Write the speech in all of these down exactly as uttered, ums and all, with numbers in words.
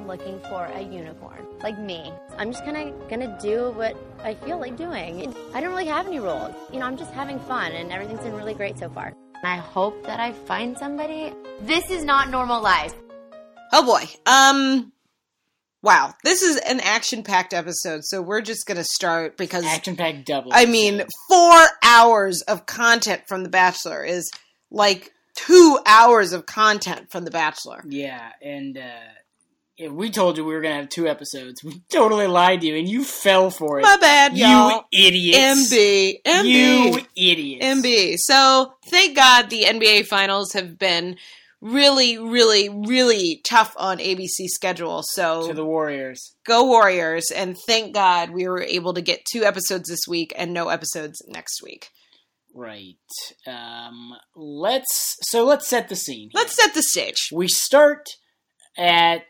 looking for a unicorn, like me. I'm just kind of gonna do what I feel like doing. I don't really have any rules. You know, I'm just having fun, and everything's been really great so far. I hope that I find somebody. This is not normal life. Oh boy. Um, wow. This is an action-packed episode, so we're just gonna start because... Action-packed double. I mean, four hours of content from The Bachelor is like two hours of content from The Bachelor. Yeah, and uh, if we told you we were gonna have two episodes, we totally lied to you, and you fell for it. My bad, y'all. You idiots. M B. M B. You idiots. M B. So, thank God the N B A Finals have been really, really, really tough on A B C's schedule. So to the Warriors. Go Warriors. And thank God we were able to get two episodes this week and no episodes next week. Right. Um, let's, so let's set the scene here. Let's set the stage. We start at,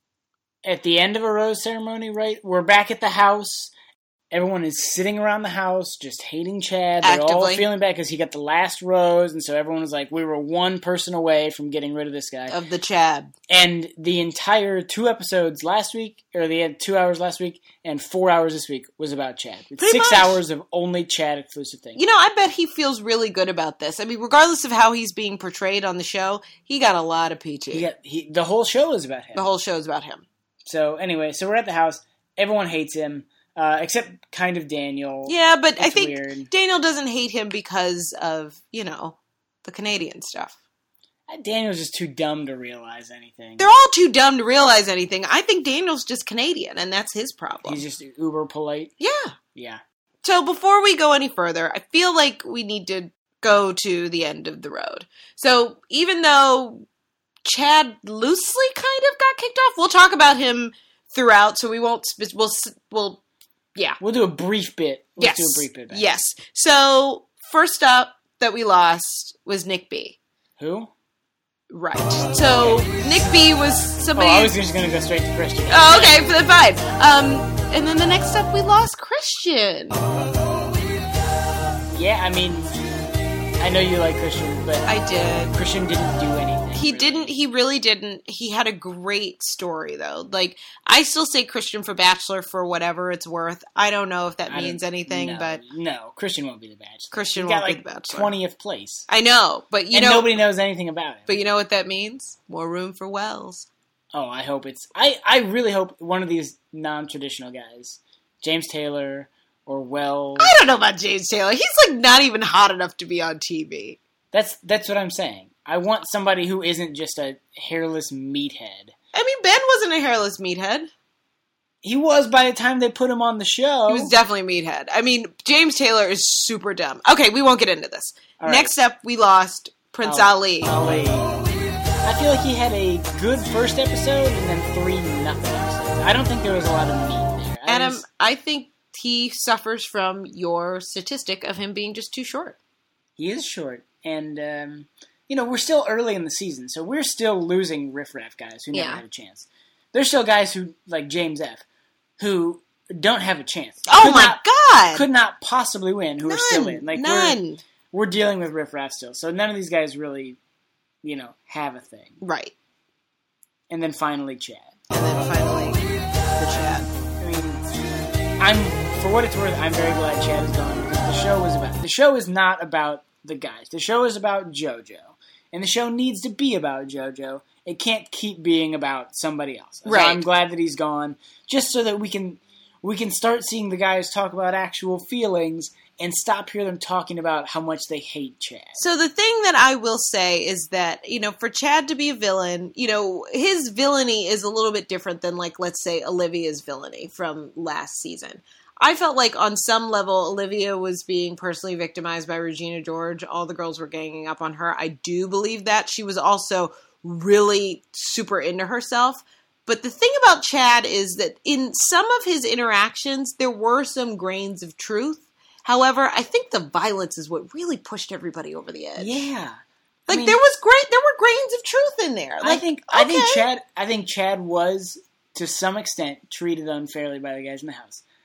at the end of a rose ceremony, right? We're back at the house. Everyone is sitting around the house just hating Chad. They're Actively. all feeling bad because he got the last rose, and so everyone was like, we were one person away from getting rid of this guy. Of the Chad. And the entire two episodes last week, or they had two hours last week, and four hours this week was about Chad. It's Pretty six much. hours of only Chad exclusive things. You know, I bet he feels really good about this. I mean, regardless of how he's being portrayed on the show, he got a lot of P T. He got, he, the whole show is about him. The whole show's about him. So anyway, so we're at the house. Everyone hates him. Uh, except kind of Daniel. Yeah, but It's I think weird. Daniel doesn't hate him because of, you know, the Canadian stuff. Daniel's just too dumb to realize anything. They're all too dumb to realize anything. I think Daniel's just Canadian, and that's his problem. He's just uber polite. Yeah. Yeah. So before we go any further, I feel like we need to go to the end of the road. So even though Chad loosely kind of got kicked off, we'll talk about him throughout, so we won't, sp- we'll, we'll, yeah. We'll do a brief bit. Let's Yes. do a brief bit back. Yes. So, first up that we lost was Nick B. Who? Right. So, Nick B was Oh, somebody... I was just going to go straight to Christian. Oh, okay, fine. Um, and then the next up, we lost Christian. Yeah, I mean, I know you like Christian, but I did. Christian didn't do anything. He really. didn't, he really didn't. He had a great story, though. Like, I still say Christian for Bachelor for whatever it's worth. I don't know if that I means don't- anything, no, but... No, Christian won't be the Bachelor. Christian he got won't be like the Bachelor. twentieth place. I know, but you and know... nobody knows anything about him. But you know what that means? More room for Wells. Oh, I hope it's... I, I really hope one of these non-traditional guys, James Taylor or Wells... I don't know about James Taylor. He's like not even hot enough to be on T V. That's that's what I'm saying. I want somebody who isn't just a hairless meathead. I mean, Ben wasn't a hairless meathead. He was by the time they put him on the show. He was definitely a meathead. I mean, James Taylor is super dumb. Okay, we won't get into this. All right. Next up, we lost Prince Ali. Ali. I feel like he had a good first episode and then three nothing episodes. I don't think there was a lot of meat there. I Adam, just- I think he suffers from your statistic of him being just too short. he is short. And, um, you know, we're still early in the season, so we're still losing riffraff guys who never Yeah. had a chance. There's still guys who, like James F., who don't have a chance. Oh Could my not- God! Could not possibly win, who none, are still in. Like none. We're, we're dealing with riffraff still, so none of these guys really, you know, have a thing. Right. And then finally Chad. And then finally, the Chad. I mean, I'm, for what it's worth, I'm very glad Chad is gone, because the show was about, the show is not about the guys. The show is about JoJo. And the show needs to be about JoJo. It can't keep being about somebody else. So Right. I'm glad that he's gone, just so that we can we can start seeing the guys talk about actual feelings and stop hearing them talking about how much they hate Chad. So the thing that I will say is that, you know, for Chad to be a villain, you know, his villainy is a little bit different than, like, let's say Olivia's villainy from last season. I felt like on some level, Olivia was being personally victimized by Regina George. All the girls were ganging up on her. I do believe that. She was also really super into herself. But the thing about Chad is that in some of his interactions, there were some grains of truth. However, I think the violence is what really pushed everybody over the edge. Yeah. I Like mean, there was great, there were grains of truth in there. Like, I think I think okay. Chad I think Chad was to some extent treated unfairly by the guys in the house.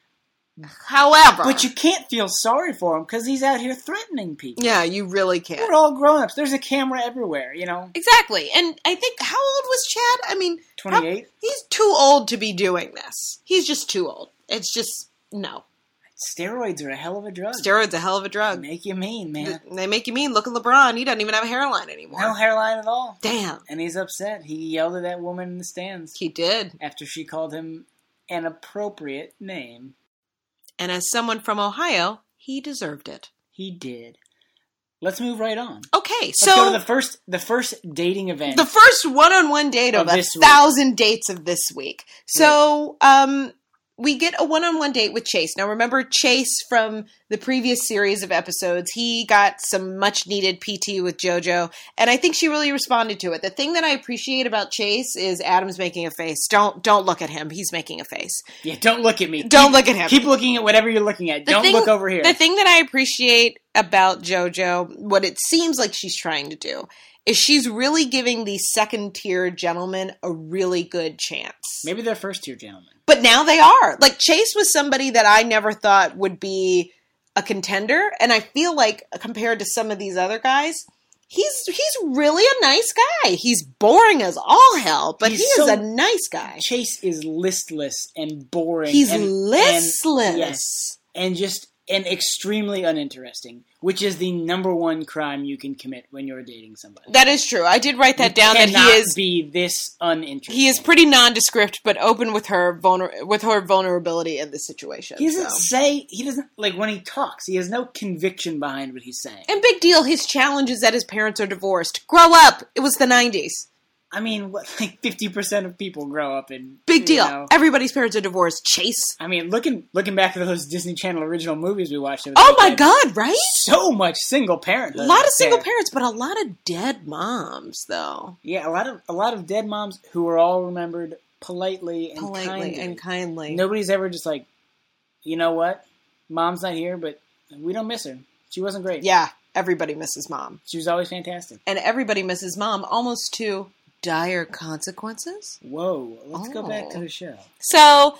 However, But you can't feel sorry for him because he's out here threatening people. yeah, you really can't. We're all grown-ups. There's a camera everywhere, you know? Exactly. And I think, how old was Chad? I mean, twenty-eight? prob- he's too old to be doing this. He's just too old. It's just, no. Steroids are a hell of a drug. Steroids a hell of a They drug. make you mean, man. They make you mean. Look at LeBron. He doesn't even have a hairline anymore. No hairline at all. Damn. And he's upset. He yelled at that woman in the stands He did. after she called him an appropriate name. And as someone from Ohio, he deserved it. He did. Let's move right on. Okay, Let's so go to the first the first dating event. the first one-on-one date of, Of a this week. thousand dates of this week. So, um, we get a one-on-one date with Chase. Now, remember Chase from the previous series of episodes. He got some much-needed P T with JoJo, and I think she really responded to it. The thing that I appreciate about Chase is Adam's making a face. Don't don't look at him. He's making a face. Yeah, don't look at me. Don't keep, look at him. Keep looking at whatever you're looking at. The Don't thing- look over here. The thing that I appreciate about JoJo, what it seems like she's trying to do, is she's really giving these second-tier gentlemen a really good chance. Maybe they're first tier gentlemen. But now they are. Like, Chase was somebody that I never thought would be a contender, and I feel like, compared to some of these other guys, he's he's really a nice guy. He's boring as all hell, but He's he is so- a nice guy. Chase is listless and boring. He's and, listless. And, yes, and just and extremely uninteresting, which is the number one crime you can commit when you're dating somebody. That is true. I did write that down. That he Cannot is be this uninteresting. he is pretty nondescript, but open with her vulner- with her vulnerability in this situation. He doesn't so. say. He doesn't like when he talks. He has no conviction behind what he's saying. And big deal. His challenge is that his parents are divorced. Grow up. It was the nineties. I mean, what, like fifty percent of people grow up in Big deal. You know, Everybody's parents are divorced. Chase. I mean, looking looking back at those Disney Channel original movies we watched. over the Oh my weekend, God! Right? So much single parent. A lot of single parents, but a lot of dead moms, though. Yeah, a lot of a lot of dead moms who are all remembered politely and Politely kindly. and kindly. Nobody's ever just like, you know what? Mom's not here, but we don't miss her. She wasn't great. Yeah, everybody misses mom, She was always fantastic. and everybody misses mom almost to dire consequences. Whoa, let's go back to Oh. the show. So,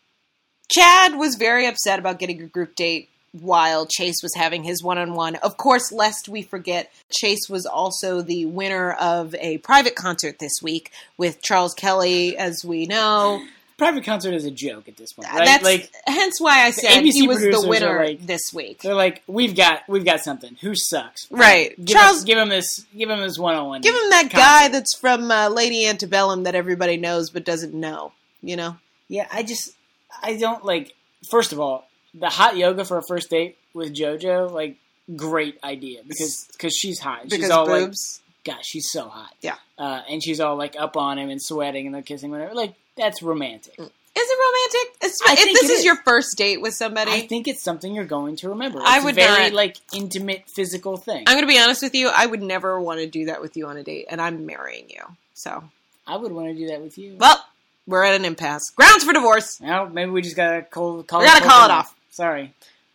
Chad was very upset about getting a group date while Chase was having his one-on-one. Of course, lest we forget, Chase was also the winner of a private concert this week with Charles Kelly, as we know. Private concert is a joke at this point, right? That's like hence why I said A B C he was the producers are winner like- this week. they're like, we've got we've got something. Who sucks? Right. Give Charles- us, give him this give him this one on one. Give him that guy that's from uh, Lady Antebellum that everybody knows but doesn't know, you know? Yeah, I just I don't like. First of all, the hot yoga for a first date with JoJo, like, great idea because cause she's hot. She's Because all boobs. like, gosh, she's so hot. Yeah. Uh, and she's all like up on him and sweating and they're kissing whatever. Like, that's romantic. Is it romantic? It's, I if think this it is, is. your first date with somebody, I think it's something you're going to remember. It's I would a very not- like intimate physical thing. I'm going to be honest with you. I would never want to do that with you on a date, and I'm marrying you. So, I would want to do that with you. well, we're at an impasse. Grounds for divorce. Well, maybe we just gotta call. call We gotta call call it it off. Sorry.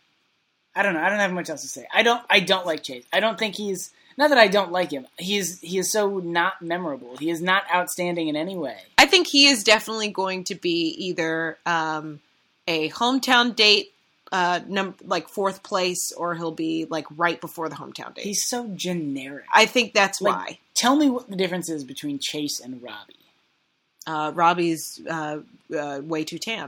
I don't know. I don't have much else to say. I don't. I don't like Chase. I don't think he's. Not that I don't like him. He is. He is so not memorable. He is not outstanding in any way. I think he is definitely going to be either um, a hometown date, uh, num- like fourth place, or he'll be like right before the hometown date. He's so generic. I think that's Like, why. Tell me what the difference is between Chase and Robbie. Uh, Robbie's uh, uh, way too tan.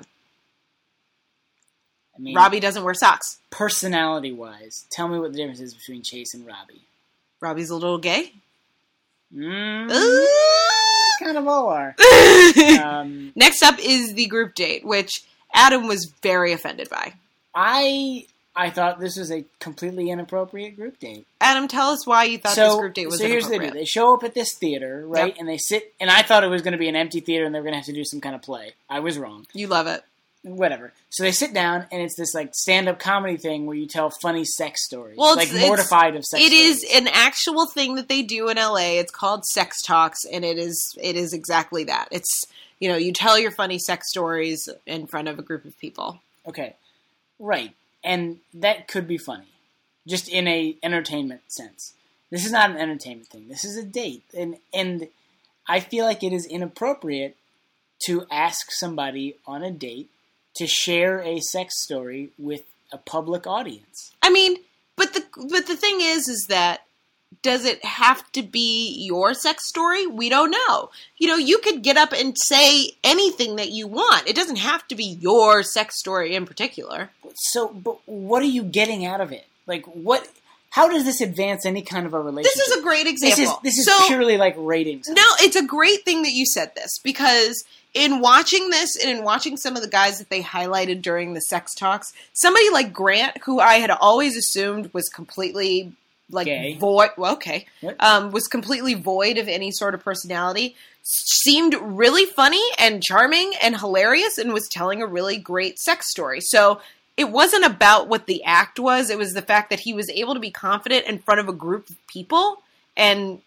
I mean, Robbie doesn't wear socks. personality-wise, tell me what the difference is between Chase and Robbie. Robbie's a little gay. Mm, Ooh. kind of all are. Um, Next up is the group date, which Adam was very offended by. I I thought this was a completely inappropriate group date. Adam, tell us why you thought so, this group date was so here's the inappropriate. deal. They show up at this theater, right? Yep. And they sit, and I thought it was going to be an empty theater and they were going to have to do some kind of play. I was wrong. You love it. Whatever. So they sit down, and it's this like stand-up comedy thing where you tell funny sex stories. Well, like it's- it's- mortified of sex It stories. is an actual thing that they do in L A. It's called Sex Talks, and it is it is exactly that. It's, you know, you tell your funny sex stories in front of a group of people. Okay. Right. And that could be funny. Just in a entertainment sense. This is not an entertainment thing. This is a date. And and I feel like it is inappropriate to ask somebody on a date to share a sex story with a public audience. I mean, but the but the thing is, is that does it have to be your sex story? We don't know. You know, you could get up and say anything that you want. It doesn't have to be your sex story in particular. So, but what are you getting out of it? Like, what? How does this advance any kind of a relationship? This is a great example. This is, this is so, purely like ratings. No, it's a great thing that you said this, because in watching this and in watching some of the guys that they highlighted during the sex talks, somebody like Grant, who I had always assumed was completely like Gay. void, well, okay, What? um, was completely void of any sort of personality, seemed really funny and charming and hilarious and was telling a really great sex story. So it wasn't about what the act was. It was the fact that he was able to be confident in front of a group of people and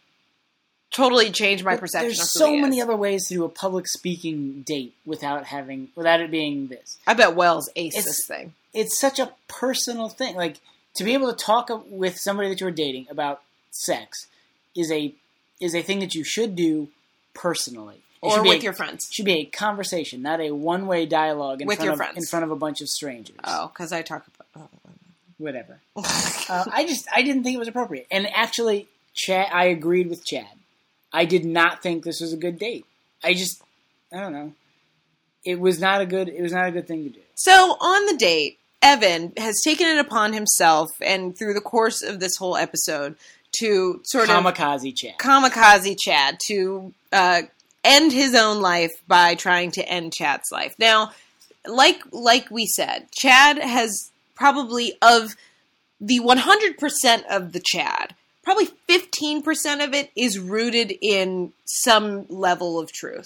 totally changed my But perception There's of who so he many is. other ways to do a public speaking date without having, without it being this. I bet Wells aced It's- this thing. It's such a personal thing. Like, to be able to talk with somebody that you're dating about sex is a is a thing that you should do personally. It Or should be with a- your friends. Should be a conversation, not a one way dialogue in With front your of friends. in front of a bunch of strangers. Oh, because I talk about... Whatever. Oh. uh, I just I didn't think it was appropriate. And actually, Chad, I agreed with Chad. I did not think this was a good date. I just I don't know. It was not a good it was not a good thing to do. So, on the date, Evan has taken it upon himself, and through the course of this whole episode, to sort of... Kamikaze Chad. kamikaze Chad to uh, end his own life by trying to end Chad's life. Now, like like we said, Chad has probably, of the one hundred percent of the Chad, probably fifteen percent of it is rooted in some level of truth.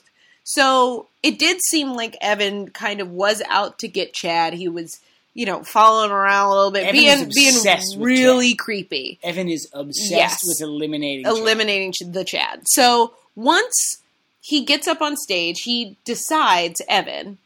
So it did seem like Evan kind of was out to get Chad. He was, you know, following around a little bit, Evan is being being obsessed with really Chad. creepy. Evan is obsessed Yes. with eliminating Chad. eliminating ch- the Chad. So once he gets up on stage, he decides, Evan,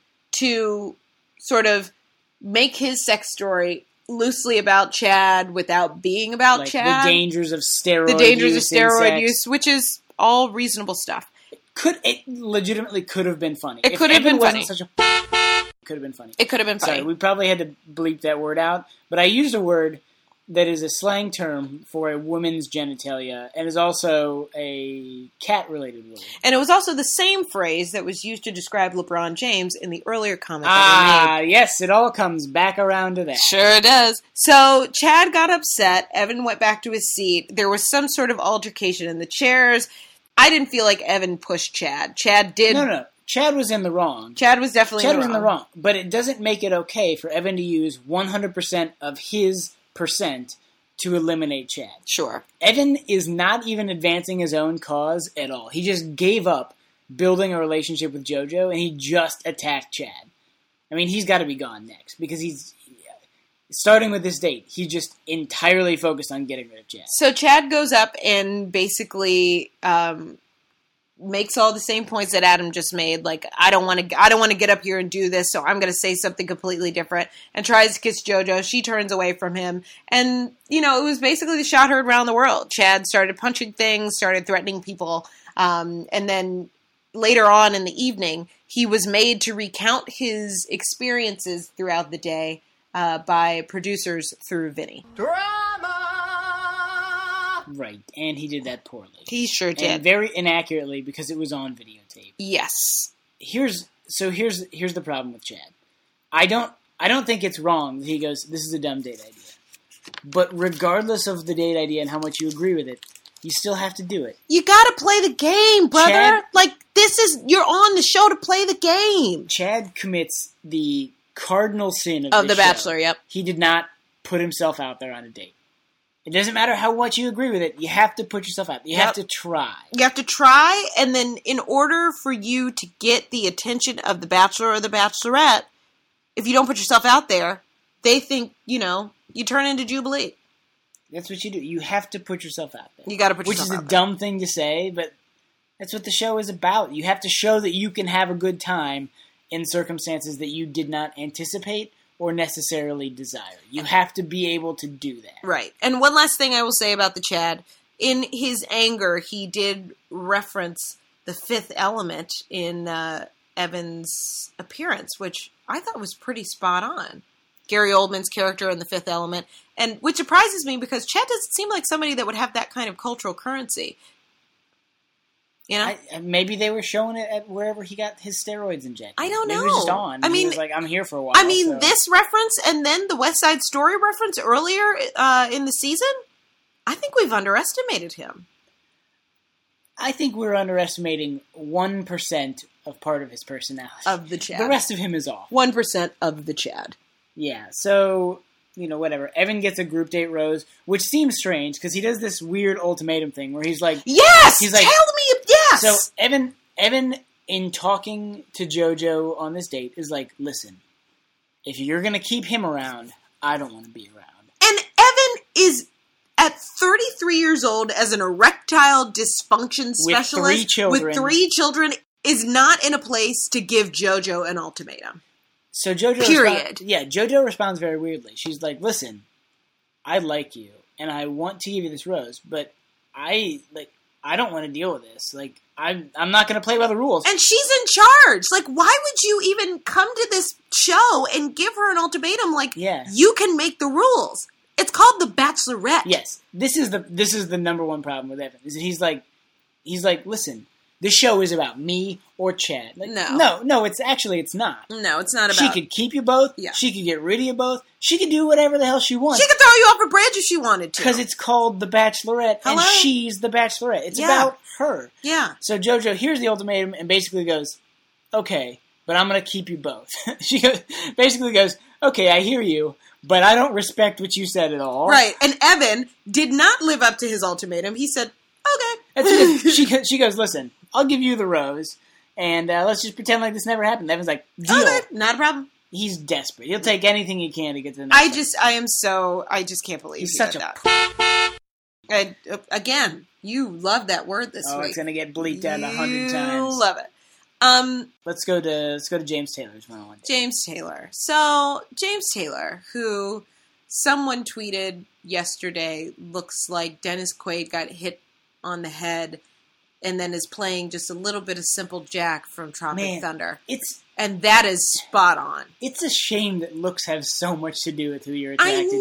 to sort of make his sex story loosely about Chad without being about like Chad. the dangers of steroid The dangers of use in steroid sex. use, which is all reasonable stuff. Could it legitimately could have been funny? It If could have Evan been wasn't funny. Such a it could have been funny. It could have been funny. Sorry, we probably had to bleep that word out, but I used a word that is a slang term for a woman's genitalia and is also a cat-related word. And it was also the same phrase that was used to describe LeBron James in the earlier comment that we made. Ah, yes, it all comes back around to that. Sure does. So Chad got upset. Evan went back to his seat. There was some sort of altercation in the chairs. I didn't feel like Evan pushed Chad. Chad did. No, no, Chad was in the wrong. Chad was definitely Chad in the was wrong. in the wrong, but it doesn't make it okay for Evan to use one hundred percent of his percent to eliminate Chad. Sure. Evan is not even advancing his own cause at all. He just gave up building a relationship with JoJo, and he just attacked Chad. I mean, he's got to be gone next, because he's, starting with this date, he's just entirely focused on getting rid of Chad. So Chad goes up and basically um, makes all the same points that Adam just made. Like, I don't want to, I don't want to get up here and do this, so I'm going to say something completely different. And tries to kiss JoJo. She turns away from him, and you know, it was basically the shot heard around the world. Chad started punching things, started threatening people, um, and then later on in the evening, he was made to recount his experiences throughout the day uh, by producers through Vinny. Right, and he did that poorly. He sure And did. very inaccurately, because it was on videotape. Yes. Here's so here's here's the problem with Chad. I don't I don't think it's wrong that he goes, this is a dumb date idea. But regardless of the date idea and how much you agree with it, you still have to do it. You gotta play the game, brother. Chad- like, this is, you're on the show to play the game. Chad commits the cardinal sin of, Of this The show. Bachelor, yep. He did not put himself out there on a date. It doesn't matter how much you agree with it. You have to put yourself out. You Yep. have to try. You have to try, and then in order for you to get the attention of the Bachelor or the Bachelorette, if you don't put yourself out there, they think, you know, you turn into Jubilee. That's what you do. You have to put yourself out there. You gotta put Which yourself is a out there. dumb thing to say, but that's what the show is about. You have to show that you can have a good time in circumstances that you did not anticipate or necessarily desire. You have to be able to do that. Right. And one last thing I will say about the Chad. In his anger, he did reference the fifth element in uh, Evan's appearance, which I thought was pretty spot on. Gary Oldman's character in The Fifth Element, and which surprises me because Chad doesn't seem like somebody that would have that kind of cultural currency. You know, I, maybe they were showing it at wherever he got his steroids injected. I don't maybe know. It was just on. I mean, he was like, I'm here for a while. I mean, so. this reference and then the West Side Story reference earlier uh, in the season. I think we've underestimated him. I think we're underestimating one percent of part of his personality. Of the Chad. The rest of him is off. one percent of the Chad. Yeah, so, you know, whatever. Evan gets a group date rose, which seems strange, because he does this weird ultimatum thing where he's like... Yes! He's like, tell me, yes! So, Evan, Evan, in talking to JoJo on this date, is like, listen, if you're going to keep him around, I don't want to be around. And Evan is... At thirty-three years old, as an erectile dysfunction specialist with three children, with three children is not in a place to give JoJo an ultimatum. So JoJo, period. Responds, yeah, JoJo responds very weirdly. She's like, "Listen, I like you, and I want to give you this rose, but I like, I don't want to deal with this. Like, I'm, I'm not going to play by the rules." And she's in charge. Like, why would you even come to this show and give her an ultimatum? Like, yeah. you can make the rules. It's called The Bachelorette. Yes, this is the this is the number one problem with Evan. Is that he's like, he's like, listen, this show is about me or Chad. Like, no, no, no. It's actually it's not. No, it's not about. She could keep you both. Yeah. She could get rid of you both. She could do whatever the hell she wants. She could throw you off a bridge if she wanted to. Because it's called The Bachelorette, Hello? and she's the Bachelorette. It's Yeah. about her. Yeah. So JoJo hears the ultimatum and basically goes, "Okay, but I'm going to keep you both." She goes, basically goes, "Okay, I hear you, but I don't respect what you said at all." Right, and Evan did not live up to his ultimatum. He said, "Okay." That's it. She goes, she goes, "Listen, I'll give you the rose, and uh, let's just pretend like this never happened." Evan's like, "Deal." Okay, not a problem. He's desperate. He'll take anything he can to get to the next I level. just, I am so, I just can't believe He's he such did a that. And, uh, again, you love that word this Oh, week. it's gonna get bleeped out a hundred times. You love it. Um, Let's go to let's go to James Taylor's one oh one. James Taylor. So, James Taylor, who someone tweeted yesterday, looks like Dennis Quaid got hit on the head and then is playing just a little bit of Simple Jack from Tropic Man, Thunder. It's And that is spot on. it's a shame that looks have so much to do with who you're attracted I to.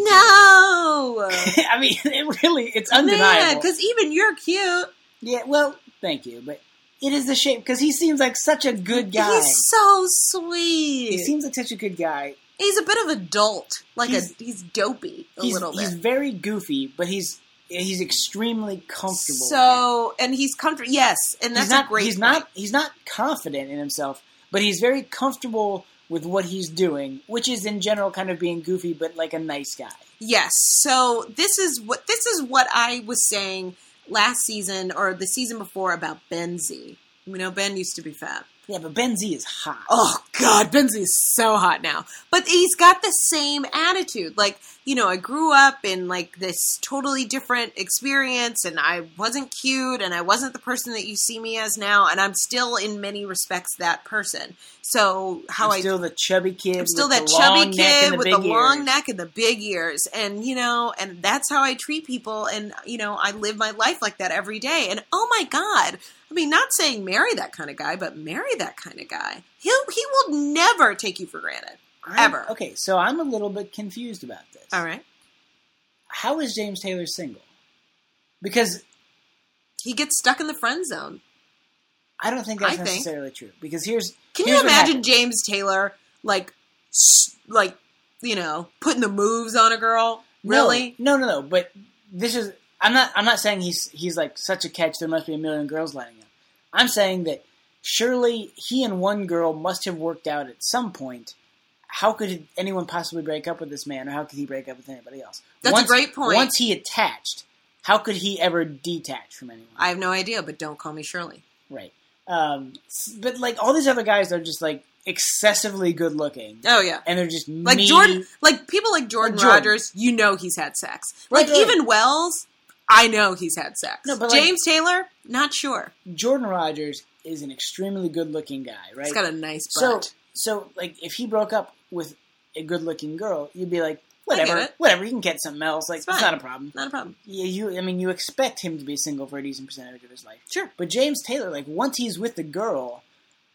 know! I mean, it really, it's undeniable. because even you're cute. Yeah, well, thank you, but it is a shame because he seems like such a good guy. He's so sweet. He seems like such a good guy. He's a bit of adult. Like, He's- a, he's dopey a He's, little bit. he's very goofy, but he's he's extremely comfortable. So, and he's comfortable. Yes, and that's he's not, a great He's point. not. He's not confident in himself, but he's very comfortable with what he's doing, which is in general kind of being goofy, but like a nice guy. Yes. So this is what this is what I was saying last season or the season before about Ben Z. You know, Ben used to be fat. Yeah, but Ben Z is hot. Oh, God, Ben Z is so hot now. But he's got the same attitude. Like, you know, I grew up in, like, this totally different experience, and I wasn't cute, and I wasn't the person that you see me as now, and I'm still, in many respects, that person. So, how I'm I... still the chubby kid I'm still with that the long chubby neck and kid the with big the long ears. neck and the big ears. And, you know, and that's how I treat people. And, you know, I live my life like that every day. And, oh, my God. I mean, not saying marry that kind of guy, but marry that kind of guy. He'll, he will never take you for granted. I'm- Ever. Okay, so I'm a little bit confused about this. All right. How is James Taylor single? Because He gets stuck in the friend zone. I don't think that's I think. necessarily true. Because here's Can here's you what imagine happened. James Taylor, like, s- like, you know, putting the moves on a girl? Really? No, no, no, no. But this is I'm not I'm not saying he's he's like such a catch. There must be a million girls lining him. I'm saying that surely he and one girl must have worked out at some point. How could anyone possibly break up with this man, or how could he break up with anybody else? That's a once, great point. Once he attached, how could he ever detach from anyone? I have no idea, but don't call me Shirley. Right. Um, s- but like all these other guys are just like excessively good looking, Oh, yeah. and they're just Like meaty. Jordan, like people like Jordan, Like Jordan. Rogers, you know he's had sex. Right, Like right. even Wells, I know he's had sex. No, but like- James Taylor, not sure. Jordan Rogers is an extremely good looking guy, right? He's got a nice So, butt. so like, if he broke up with a good-looking girl, you'd be like, I get whatever, it. whatever. You can get something else. Like, It's it's, fine. not a problem. Not a problem. Yeah, you. I mean, you expect him to be single for a decent percentage of his life. Sure. But James Taylor, like, once he's with the girl,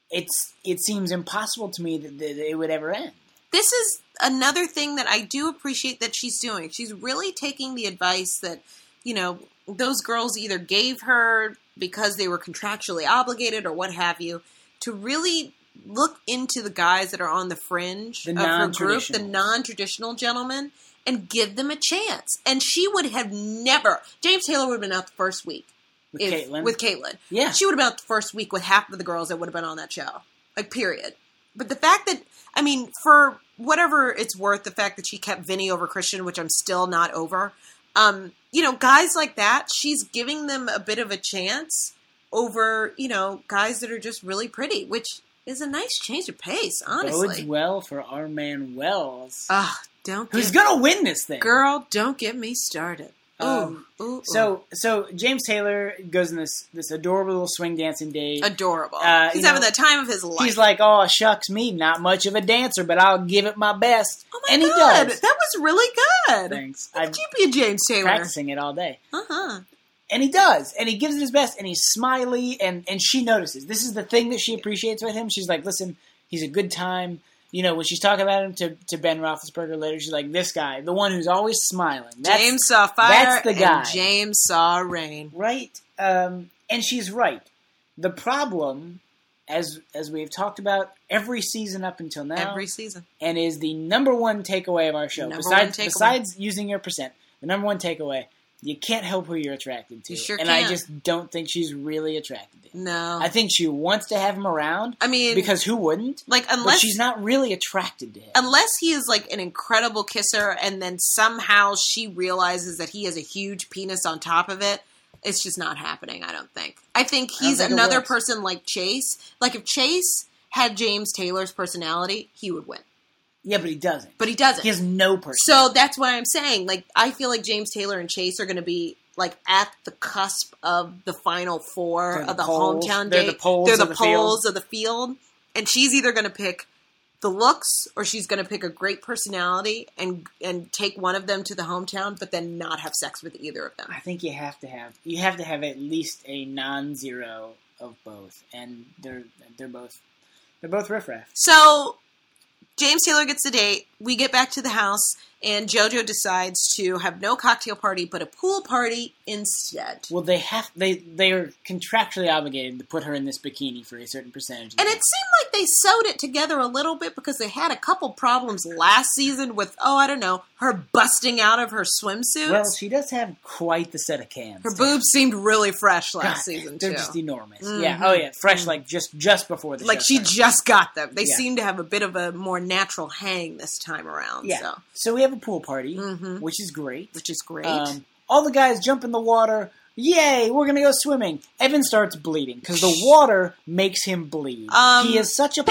it's it seems impossible to me that, that it would ever end. This is another thing that I do appreciate that she's doing. She's really taking the advice that, you know, those girls either gave her because they were contractually obligated or what have you, to really look into the guys that are on the fringe The of her group, the non-traditionals. non-traditional gentlemen, and give them a chance. And she would have never, James Taylor would have been out the first week. With if- Caitlyn? With Caitlyn. Yeah. She would have been out the first week with half of the girls that would have been on that show. Like, period. But the fact that, I mean, for whatever it's worth, the fact that she kept Vinny over Christian, which I'm still not over, um, you know, guys like that, she's giving them a bit of a chance over, you know, guys that are just really pretty, which is a nice change of pace, honestly. Bodes well for our man Wells, Ugh, don't who's get, going to win this thing. girl, don't get me started. Um, Ooh, ooh, ooh. So, so James Taylor goes on this this adorable little swing dancing date. Adorable. Uh, He's you having know, the time of his life. He's like, "Oh shucks, me, not much of a dancer, but I'll give it my best." oh my and God, he does. that was really good. Thanks. Look I've at you be a James Taylor. practicing it all day, Uh-huh. and he does, and he gives it his best, and he's smiley, and and she notices. This is the thing that she appreciates with him. She's like, "Listen, he's a good time." You know, when she's talking about him to, to Ben Roethlisberger later, she's like, "This guy, the one who's always smiling." That's, James saw fire, that's the guy. and James saw rain. Right, um, and she's right. The problem, as as we've talked about every season up until now, Every season. and is the number one takeaway of our show. Number Besides, one takeaway. besides using your percent, the number one takeaway: you can't help who you're attracted to. You sure and I can't. just don't think she's really attracted to him. No. I think she wants to have him around I mean, because who wouldn't? like, But unless she's not really attracted to him. unless he is like an incredible kisser and then somehow she realizes that he has a huge penis on top of it, it's just not happening, I don't think. I think I don't he's think it another works. person like Chase. Like, if Chase had James Taylor's personality, he would win. Yeah, but he doesn't. But he doesn't. He has no person. So that's why I'm saying, like, I feel like James Taylor and Chase are going to be, like, at the cusp of the final four They're of the the poles. hometown They're date. the poles They're the of the poles of the field. And she's either going to pick the looks or she's going to pick a great personality and and take one of them to the hometown, but then not have sex with either of them. I think you have to have you have to have at least a non-zero of both, and they're they're both they're both riffraff. So James Taylor gets the date. We get back to the house, and JoJo decides to have no cocktail party, but a pool party instead. Well, they have they they are contractually obligated to put her in this bikini for a certain percentage. Of the And it time. seemed like they sewed it together a little bit because they had a couple problems last season with, oh, I don't know, her busting out of her swimsuits. Well, she does have quite the set of cans. her boobs seemed really fresh last God, season, they're too. just enormous. Mhm. Yeah. Oh yeah, fresh like just just before the Like, show she started. just got them. They Yeah. seem to have a bit of a more natural hang this time around. Yeah. So, So we have a pool party, Mhm. which is great. which is great. Um, all the guys jump in the water. Yay, we're going to go swimming. Evan starts bleeding because the water makes him bleed. Um, he is such a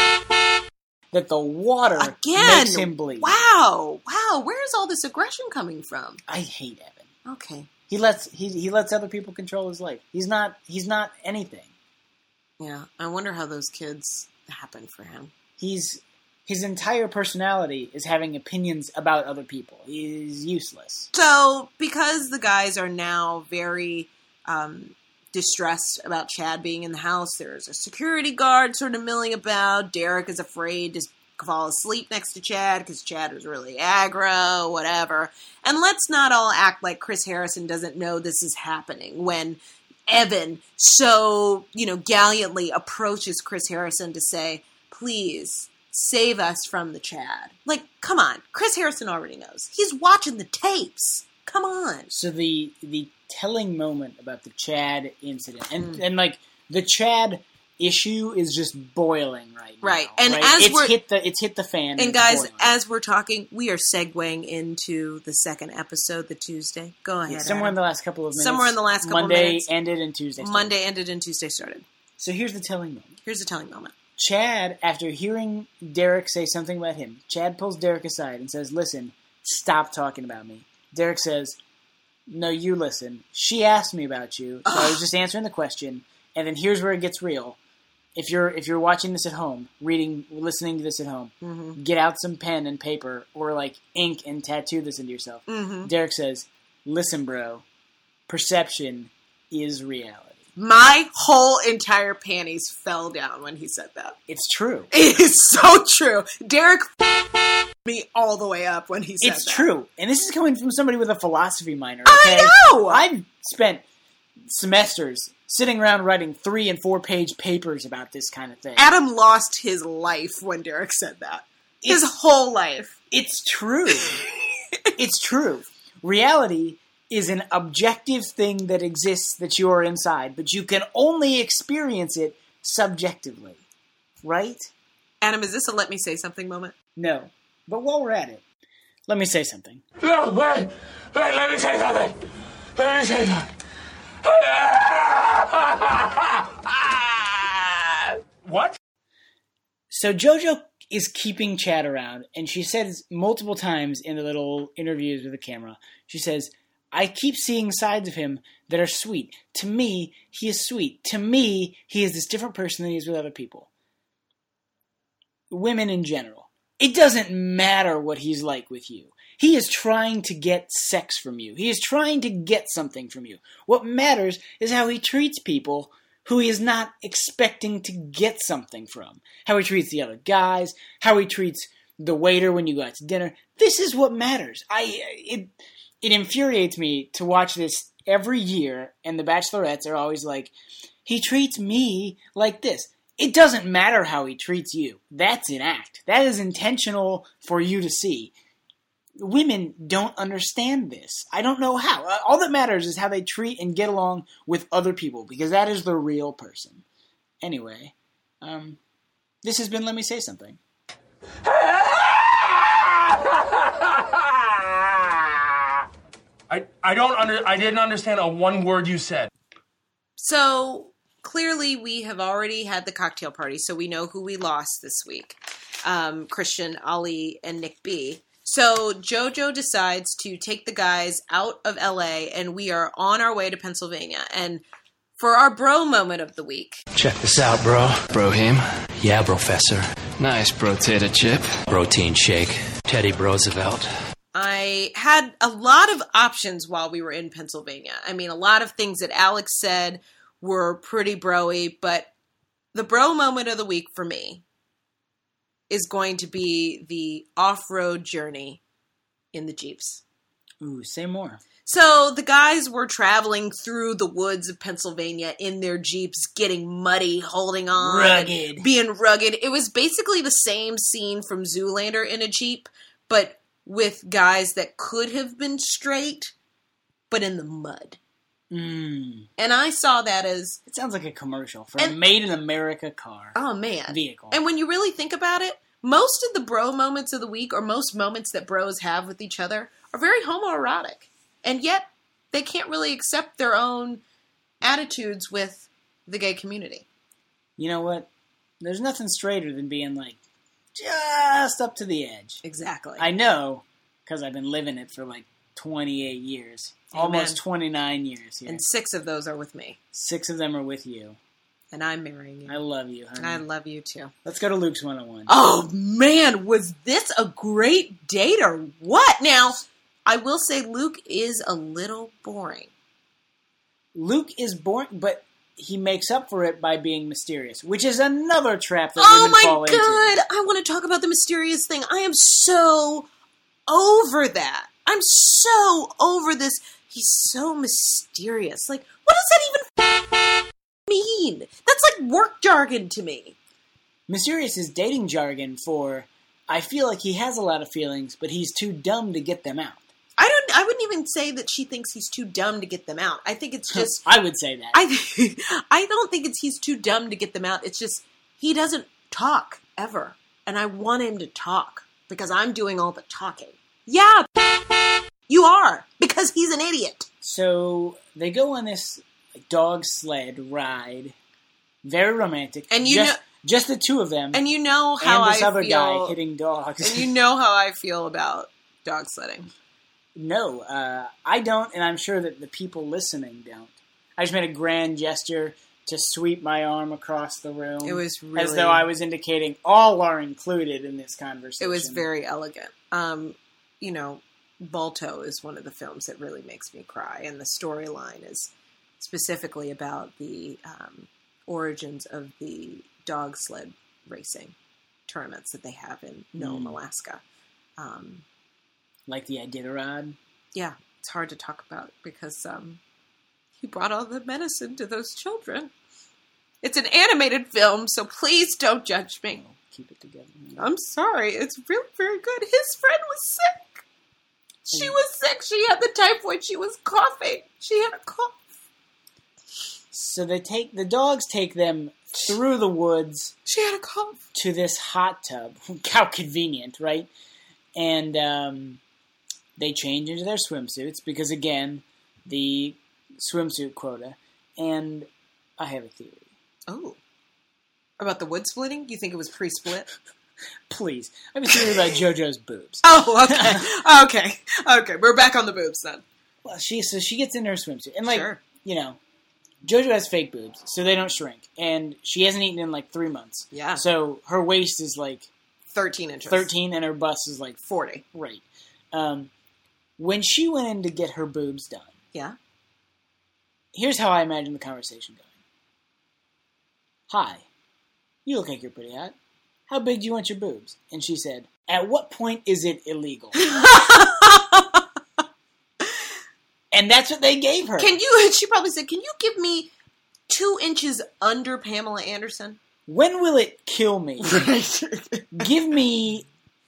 that the water Again, makes him bleed. wow, wow. Where is all this aggression coming from? I hate Evan. Okay, He lets he he lets other people control his life. He's not he's not anything. yeah. I wonder how those kids happen for him. He's his entire personality is having opinions about other people. He's useless. So, because the guys are now very um, distressed about Chad being in the house, there's a security guard sort of milling about. Derek is afraid to fall asleep next to Chad because Chad was really aggro, whatever. And let's not all act like Chris Harrison doesn't know this is happening when Evan so, you know, gallantly approaches Chris Harrison to say, please, save us from the Chad. Like, come on. Chris Harrison already knows. He's watching the tapes. Come on. So the the telling moment about the Chad incident and Mm. and like the Chad issue is just boiling right now. Right. And right? as it's we're- hit the it's hit the fan. And it's guys, boiling. as we're talking, we are segueing into the second episode, the Tuesday. Go ahead. Yeah, somewhere in Adam. the last couple of minutes. Somewhere in the last couple of Monday minutes. ended and Tuesday started. Monday ended and Tuesday started. So here's the telling moment. Here's the telling moment. Chad, after hearing Derek say something about him, Chad pulls Derek aside and says, listen, stop talking about me. Derek says, no, you listen. She asked me about you, so I was just answering the question, and then here's where it gets real. If you're if you're watching this at home, reading, listening to this at home, Mm-hmm. get out some pen and paper or like ink and tattoo this into yourself. Mm-hmm. Derek says, listen, bro, perception is reality. My whole entire panties fell down when he said that. It's true. It is so true. Derek me all the way up when he said it's that. It's true. And this is coming from somebody with a philosophy minor. I Okay? know! I've spent semesters sitting around writing three and four page papers about this kind of thing. Adam lost his life when Derek said that. His it's, whole life. It's true. It's true. Reality is an objective thing that exists that you are inside, but you can only experience it subjectively. Right? Adam, is this a let me say something moment? No. But while we're at it, let me say something. No, wait. Wait, let me say something. Let me say something. What? So JoJo is keeping Chad around, and she says multiple times in the little interviews with the camera, she says, I keep seeing sides of him that are sweet. To me, he is sweet. To me, he is this different person than he is with other people. Women in general. It doesn't matter what he's like with you. He is trying to get sex from you. He is trying to get something from you. What matters is how he treats people who he is not expecting to get something from. How he treats the other guys. How he treats the waiter when you go out to dinner. This is what matters. I it it infuriates me to watch this every year, and the Bachelorettes are always like, he treats me like this. It doesn't matter how he treats you. That's an act. That is intentional for you to see. Women don't understand this. I don't know how. All that matters is how they treat and get along with other people, because that is the real person. Anyway, um, this has been Let Me Say Something. I I don't under I didn't understand a one word you said. So clearly we have already had the cocktail party, so we know who we lost this week. Um, Christian, Ali, and Nick B. So JoJo decides to take the guys out of L A, and we are on our way to Pennsylvania. And for our bro moment of the week. Check this out, bro. Brohim. Yeah, Professor. Nice potato chip. Protein shake. Teddy Roosevelt. I had a lot of options while we were in Pennsylvania. I mean, a lot of things that Alex said were pretty bro-y, but the bro moment of the week for me is going to be the off-road journey in the Jeeps. Ooh, say more. So the guys were traveling through the woods of Pennsylvania in their Jeeps, getting muddy, holding on. Rugged. Being rugged. It was basically the same scene from Zoolander in a Jeep, but with guys that could have been straight, but in the mud. Mm. And I saw that as... It sounds like a commercial for and, a made-in-America car. Oh, man. Vehicle. And when you really think about it, most of the bro moments of the week, or most moments that bros have with each other, are very homoerotic. And yet, they can't really accept their own attitudes with the gay community. You know what? There's nothing straighter than being, like, just up to the edge. Exactly. I know, because I've been living it for, like, twenty-eight years. Amen. Almost twenty-nine years here. And six of those are with me. Six of them are with you. And I'm marrying you. I love you, honey. And I love you, too. Let's go to Luke's one oh one. Oh, man, was this a great date or what? Now, I will say Luke is a little boring. Luke is boring, but he makes up for it by being mysterious, which is another trap that oh women fall into. Oh, my God. I want to talk about the mysterious thing. I am so over that. I'm so over this. He's so mysterious. Like, what does that even mean? That's like work jargon to me. Mysterious is dating jargon for, I feel like he has a lot of feelings, but he's too dumb to get them out. I don't. I wouldn't even say that she thinks he's too dumb to get them out. I think it's just... I would say that. I, I don't think it's he's too dumb to get them out. It's just he doesn't talk, ever. And I want him to talk, because I'm doing all the talking. Yeah, you are, because he's an idiot. So they go on this dog sled ride, very romantic, and you just, know, just the two of them, and you know how and this I other feel, guy hitting dogs, and you know how I feel about dog sledding. No, uh, I don't, and I'm sure that the people listening don't. I just made a grand gesture to sweep my arm across the room. It was really, as though I was indicating all are included in this conversation. It was very elegant. Um, you know, Balto is one of the films that really makes me cry, and the storyline is specifically about the um, origins of the dog sled racing tournaments that they have in Nome, mm. Alaska. Um, like the Iditarod? Yeah, it's hard to talk about because um, he brought all the medicine to those children. It's an animated film, so please don't judge me. Oh, keep it together. I'm sorry. It's really very good. His friend was sick. She was sick. She had the typhoid. She was coughing. She had a cough. So they take the dogs take them through the woods. She had a cough. To this hot tub. How convenient, right? And um, they change into their swimsuits because, again, the swimsuit quota. And I have a theory. Oh. About the wood splitting? You think it was pre-split? Please. I have a theory about JoJo's boobs. Oh, okay. okay. Okay. We're back on the boobs then. Well, she so she gets in her swimsuit. And, like, sure. you know, JoJo has fake boobs, so they don't shrink. And she hasn't eaten in, like, three months. Yeah. So her waist is, like... thirteen inches. thirteen, and her bust is, like... forty. Right. Um, when she went in to get her boobs done... Yeah? Here's how I imagine the conversation going. Hi. You look like you're pretty hot. How big do you want your boobs? And she said, at what point is it illegal? And that's what they gave her. Can you, she probably said, can you give me two inches under Pamela Anderson? When will it kill me? Give me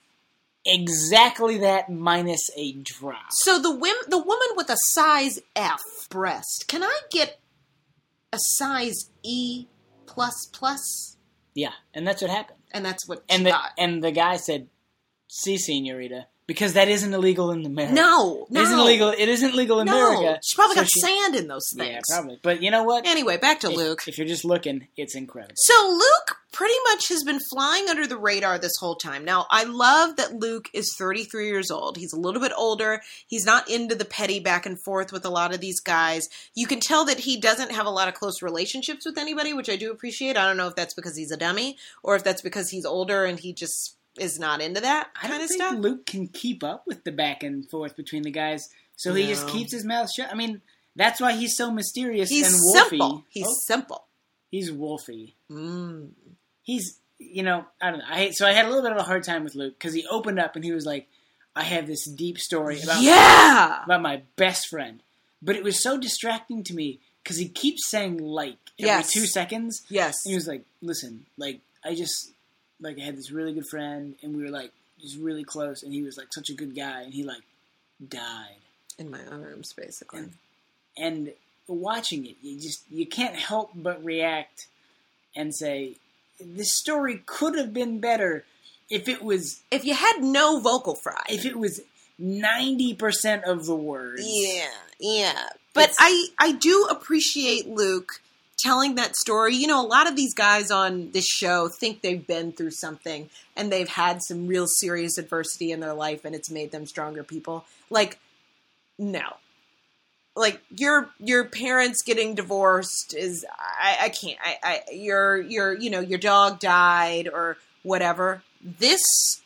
exactly that minus a drop. So the wim- the woman with a size F breast, can I get a size E plus plus? Yeah, and that's what happened. And that's what and she the, got. And the guy said, "Si, señorita," because that isn't illegal in America. No, no. It isn't illegal. It isn't legal in no. America. She probably so got she, sand in those things. Yeah, probably. But you know what? Anyway, back to if, Luke. If you're just looking, it's incredible. So Luke pretty much has been flying under the radar this whole time. Now, I love that Luke is thirty-three years old. He's a little bit older. He's not into the petty back and forth with a lot of these guys. You can tell that he doesn't have a lot of close relationships with anybody, which I do appreciate. I don't know if that's because he's a dummy or if that's because he's older and he just is not into that I kind don't of think stuff. Luke can keep up with the back and forth between the guys, so he No. just keeps his mouth shut. I mean, that's why he's so mysterious He's and wolfy. simple. He's Oh, simple. he's wolfy. Mm. He's, you know, I don't know. I so I had a little bit of a hard time with Luke because he opened up and he was like, "I have this deep story about Yeah! about my best friend," but it was so distracting to me because he keeps saying "like" every Yes. two seconds. Yes. And he was like, "Listen, like I just like I had this really good friend and we were like just really close and he was like such a good guy and he like died In my arms, basically. and, and watching it, you just you can't help but react and say this story could have been better if it was If you had no vocal fry. if it was ninety percent of the words. Yeah, yeah. But It's- I, I do appreciate Luke telling that story. You know, a lot of these guys on this show think they've been through something and they've had some real serious adversity in their life and it's made them stronger people. Like, no. Like, your your parents getting divorced is, I, I can't, I, I, your, your, you know, your dog died or whatever. This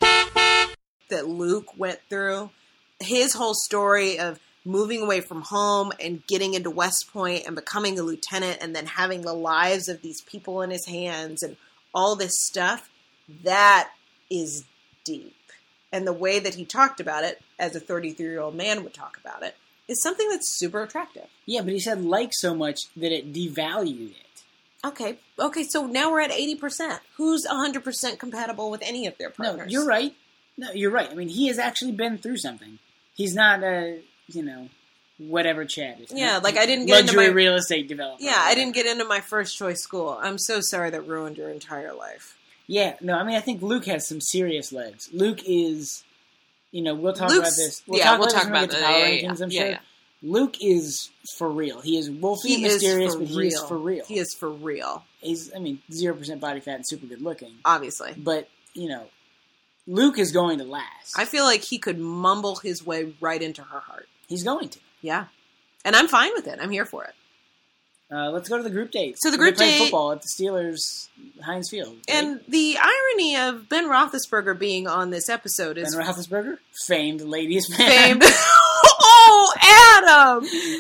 that Luke went through, his whole story of moving away from home and getting into West Point and becoming a lieutenant and then having the lives of these people in his hands and all this stuff, that is deep. And the way that he talked about it, as a thirty-three-year-old man would talk about it, is something that's super attractive. Yeah, but he said like so much that it devalued it. Okay, okay, so now we're at eighty percent. Who's one hundred percent compatible with any of their partners? No, you're right. No, you're right. I mean, he has actually been through something. He's not a, you know, whatever Chad is. Yeah, like I didn't get luxury into my real estate developer. Yeah, I didn't get into my first choice school. I'm so sorry that ruined your entire life. Yeah, no, I mean, I think Luke has some serious legs. Luke is, you know, we'll talk Luke's- about this. We'll yeah, talk we'll about talk this when we about get to that. Power Yeah, yeah, rankings, I'm yeah, sure. yeah. Luke is for real. He is wolfy He and is mysterious, for but he real. is for real. He is for real, He's, I mean, zero percent body fat and super good looking. obviously. But, you know, Luke is going to last. I feel like he could mumble his way right into her heart. He's going to. Yeah. And I'm fine with it. I'm here for it. Uh, let's go to the group date. So the They group play date- football at the Steelers Heinz Field. right? And the irony of Ben Roethlisberger being on this episode Ben is Roethlisberger, famed ladies man. famed. Oh, Adam!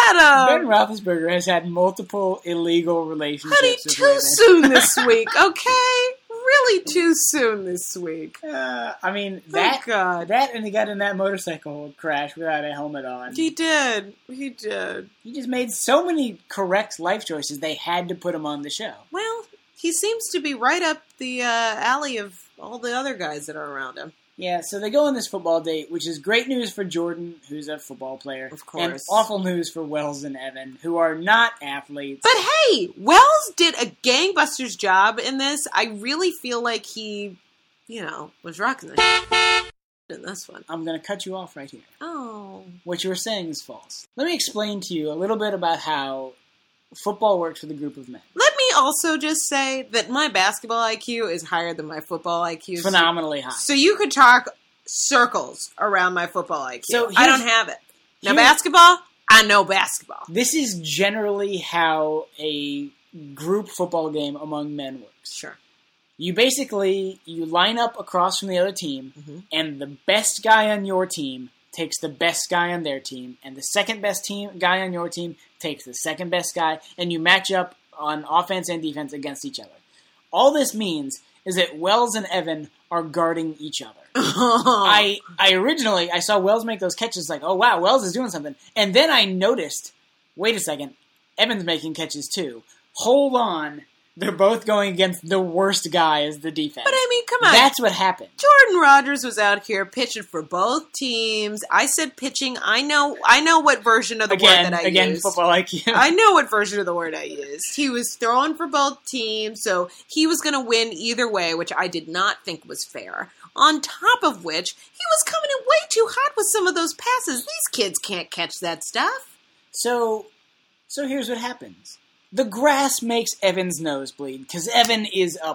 Adam! Ben Roethlisberger has had multiple illegal relationships. Honey, with too women. soon this week, okay? Really too soon this week. Uh, I mean, that, oh, God. that and he got in that motorcycle crash without a helmet on. He did. He did. He just made so many correct life choices, they had to put him on the show. Well, he seems to be right up the uh, alley of all the other guys that are around him. Yeah, so they go on this football date, which is great news for Jordan, who's a football player. Of course. And awful news for Wells and Evan, who are not athletes. But hey, Wells did a gangbusters job in this. I really feel like he, you know, was rocking the in this one. I'm going to cut you off right here. Oh. What you were saying is false. Let me explain to you a little bit about how football works with a group of men. Let me also just say that my basketball I Q is higher than my football I Q. Phenomenally high. So you could talk circles around my football I Q. So I don't have it. Now, here- basketball, I know basketball. This is generally how a group football game among men works. Sure. You basically, you line up across from the other team, Mm-hmm. and the best guy on your team takes the best guy on their team, and the second best team guy on your team takes the second best guy, and you match up on offense and defense against each other. All this means is that Wells and Evan are guarding each other. I I originally, I saw Wells make those catches like, oh wow, Wells is doing something. And then I noticed, wait a second, Evan's making catches too. Hold on. They're both going against the worst guy as the defense. But I mean, come on. That's what happened. Jordan Rogers was out here pitching for both teams. I said pitching. I know I know what version of the Again, word that I again, used. football I Q. I know what version of the word I used. He was throwing for both teams, so he was going to win either way, which I did not think was fair. On top of which, he was coming in way too hot with some of those passes. These kids can't catch that stuff. So, so here's what happens. The grass makes Evan's nose bleed, because Evan is a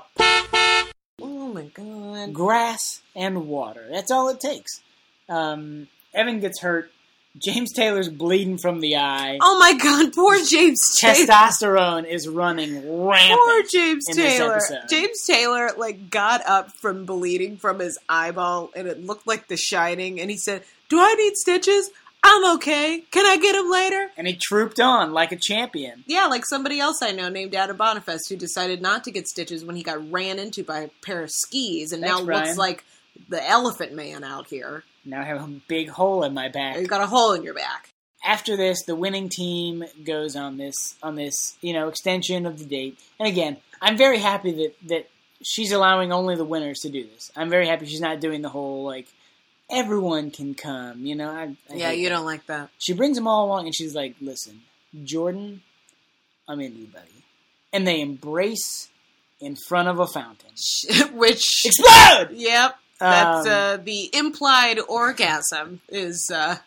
Oh my god. grass and water. That's all it takes. Um, Evan gets hurt. James Taylor's bleeding from the eye. Oh my god, poor James Taylor. Testosterone is running rampant. Poor James in this Taylor. episode. James Taylor, like, got up from bleeding from his eyeball, and it looked like The Shining, and he said, "Do I need stitches? I'm okay. Can I get them later?" And he trooped on like a champion. Yeah, like somebody else I know named Adam Boniface who decided not to get stitches when he got ran into by a pair of skis and Thanks, now Brian. looks like the Elephant Man out here. Now I have a big hole in my back. You got a hole in your back. After this, the winning team goes on this on this you know extension of the date. And again, I'm very happy that that she's allowing only the winners to do this. I'm very happy she's not doing the whole like everyone can come. You know, I, I Yeah, hate you that. don't like that. She brings them all along, and she's like, "Listen, Jordan, I'm into you, buddy." And they embrace in front of a fountain. Which, Explode! yep, that's Um, uh, the implied orgasm is uh,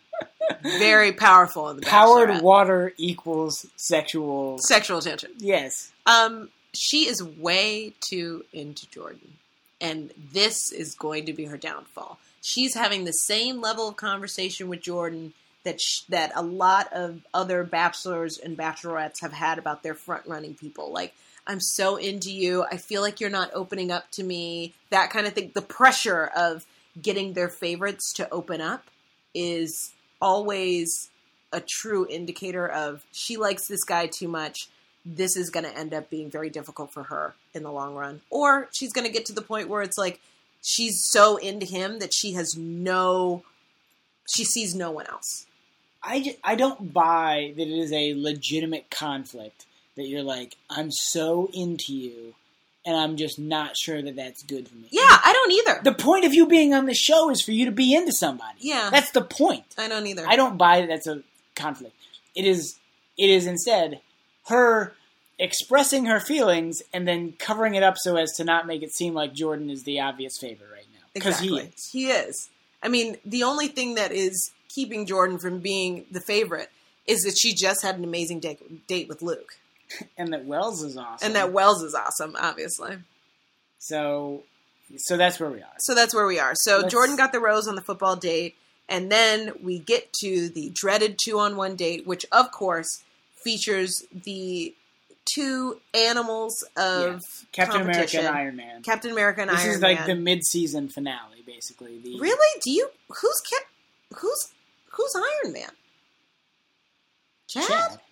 very powerful in the Powered Bachelorette. water equals sexual. Sexual tension. Yes. Um, she is way too into Jordan, and this is going to be her downfall. She's having the same level of conversation with Jordan that sh- that a lot of other bachelors and bachelorettes have had about their front-running people. Like, I'm so into you. I feel like you're not opening up to me. That kind of thing. The pressure of getting their favorites to open up is always a true indicator of she likes this guy too much. This is going to end up being very difficult for her in the long run. Or she's going to get to the point where it's like she's so into him that she has no, she sees no one else. I, ju- I don't buy that it is a legitimate conflict that you're like, I'm so into you, and I'm just not sure that that's good for me. Yeah, I don't either. The point of you being on the show is for you to be into somebody. Yeah. That's the point. I don't either. I don't buy that that's a conflict. It is it is instead her expressing her feelings and then covering it up so as to not make it seem like Jordan is the obvious favorite right now. Because Exactly. he is. He is. I mean, the only thing that is keeping Jordan from being the favorite is that she just had an amazing date, date with Luke. And that Wells is awesome. And that Wells is awesome, obviously. So so that's where we are. So that's where we are. So Let's- Jordan got the rose on the football date, and then we get to the dreaded two-on-one date, which, of course, features the two animals of Yeah. Captain America competition. and Iron Man. Captain America and This Iron is like Man. the mid-season finale, basically. The, Really? Do you? Who's Cap? Who's who's Iron Man? Chad? Chad.